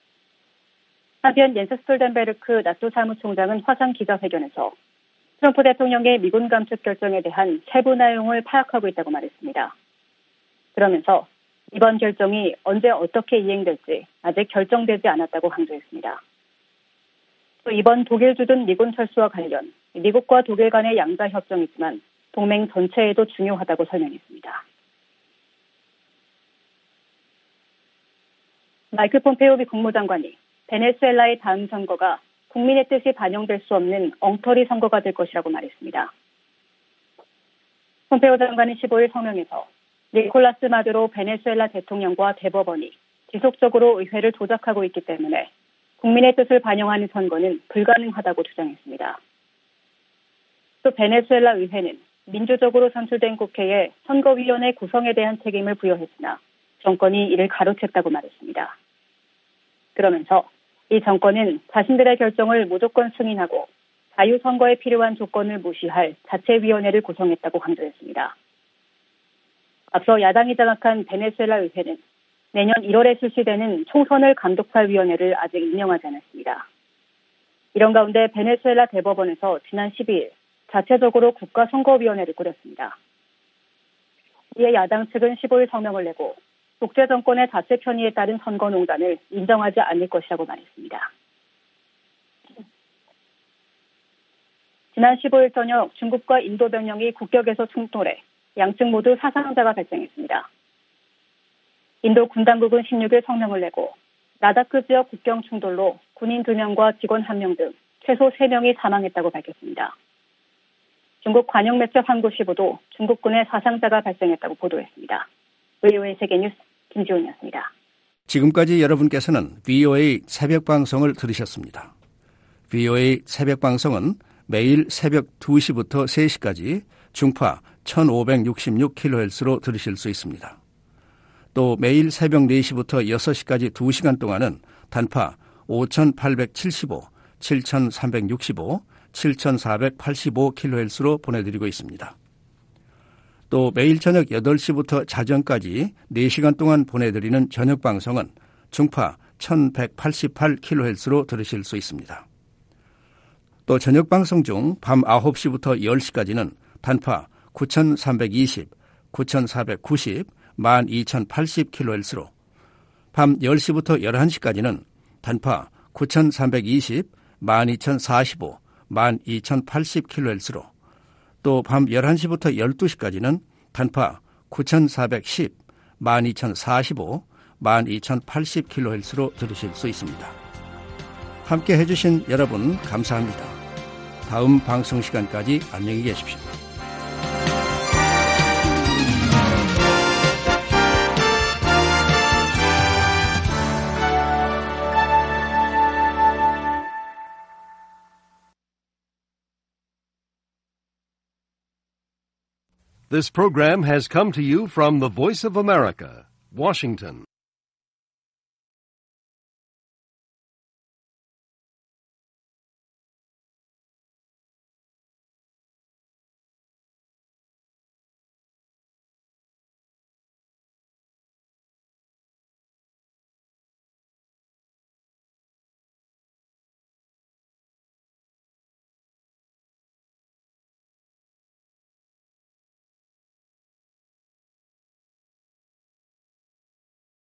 한편 옌스 스톨텐베르크 나토 사무총장은 화상 기자회견에서 트럼프 대통령의 미군 감축 결정에 대한 세부 내용을 파악하고 있다고 말했습니다. 그러면서 이번 결정이 언제 어떻게 이행될지 아직 결정되지 않았다고 강조했습니다. 또 이번 독일 주둔 미군 철수와 관련 미국과 독일 간의 양자 협정이지만 동맹 전체에도 중요하다고 설명했습니다. 마이크 폼페이오 미 국무장관이 베네수엘라의 다음 선거가 국민의 뜻이 반영될 수 없는 엉터리 선거가 될 것이라고 말했습니다. 폼페이오 장관은 십오일 성명에서 니콜라스 마두로 베네수엘라 대통령과 대법원이 지속적으로 의회를 조작하고 있기 때문에 국민의 뜻을 반영하는 선거는 불가능하다고 주장했습니다. 또 베네수엘라 의회는 민주적으로 선출된 국회에 선거위원회 구성에 대한 책임을 부여했으나 정권이 이를 가로챘다고 말했습니다. 그러면서 이 정권은 자신들의 결정을 무조건 승인하고 자유선거에 필요한 조건을 무시할 자체위원회를 구성했다고 강조했습니다. 앞서 야당이 장악한 베네수엘라 의회는 내년 일월에 실시되는 총선을 감독할 위원회를 아직 임명하지 않았습니다. 이런 가운데 베네수엘라 대법원에서 지난 십이일 자체적으로 국가선거위원회를 꾸렸습니다. 이에 야당 측은 십오일 성명을 내고 독재정권의 자체 편의에 따른 선거농단을 인정하지 않을 것이라고 말했습니다. 지난 십오일 저녁 중국과 인도 병력이 국격에서 충돌해 양측 모두 사상자가 발생했습니다. 인도 군 당국은 십육일 성명을 내고 라다크 지역 국경 충돌로 군인 두 명과 직원 한 명 등 최소 세 명이 사망했다고 밝혔습니다. 중국 관영 매체 환구시보도 중국군의 사상자가 발생했다고 보도했습니다. 브이오에이 세계뉴스 김지훈이었습니다. 지금까지 여러분께서는 브이오에이 새벽방송을 들으셨습니다. 브이오에이 새벽방송은 매일 새벽 두 시부터 세 시까지 중파 천오백육십육 킬로헤르츠로 들으실 수 있습니다. 또 매일 새벽 네 시부터 여섯 시까지 두 시간 동안은 단파 오천팔백칠십오, 칠천삼백육십오, 칠천사백팔십오 킬로헤르츠로 보내드리고 있습니다. 또 매일 저녁 여덟 시부터 자정까지 네 시간 동안 보내드리는 저녁 방송은 중파 천백팔십팔 킬로헤르츠로 들으실 수 있습니다. 또 저녁 방송 중 밤 아홉 시부터 열 시까지는 단파 구천삼백이십, 구천사백구십, 만 이천팔십 킬로헤르츠로 밤 열 시부터 열한 시까지는 단파 구천삼백이십, 만 이천사십오, 만 이천팔십 킬로헤르츠로 또 밤 열한 시부터 열두 시까지는 단파 구천사백십, 만 이천사십오, 만 이천팔십 킬로헤르츠로 들으실 수 있습니다. 함께 해주신 여러분 감사합니다. 다음 방송 시간까지 안녕히 계십시오. This program has come to you from the Voice of America, Washington.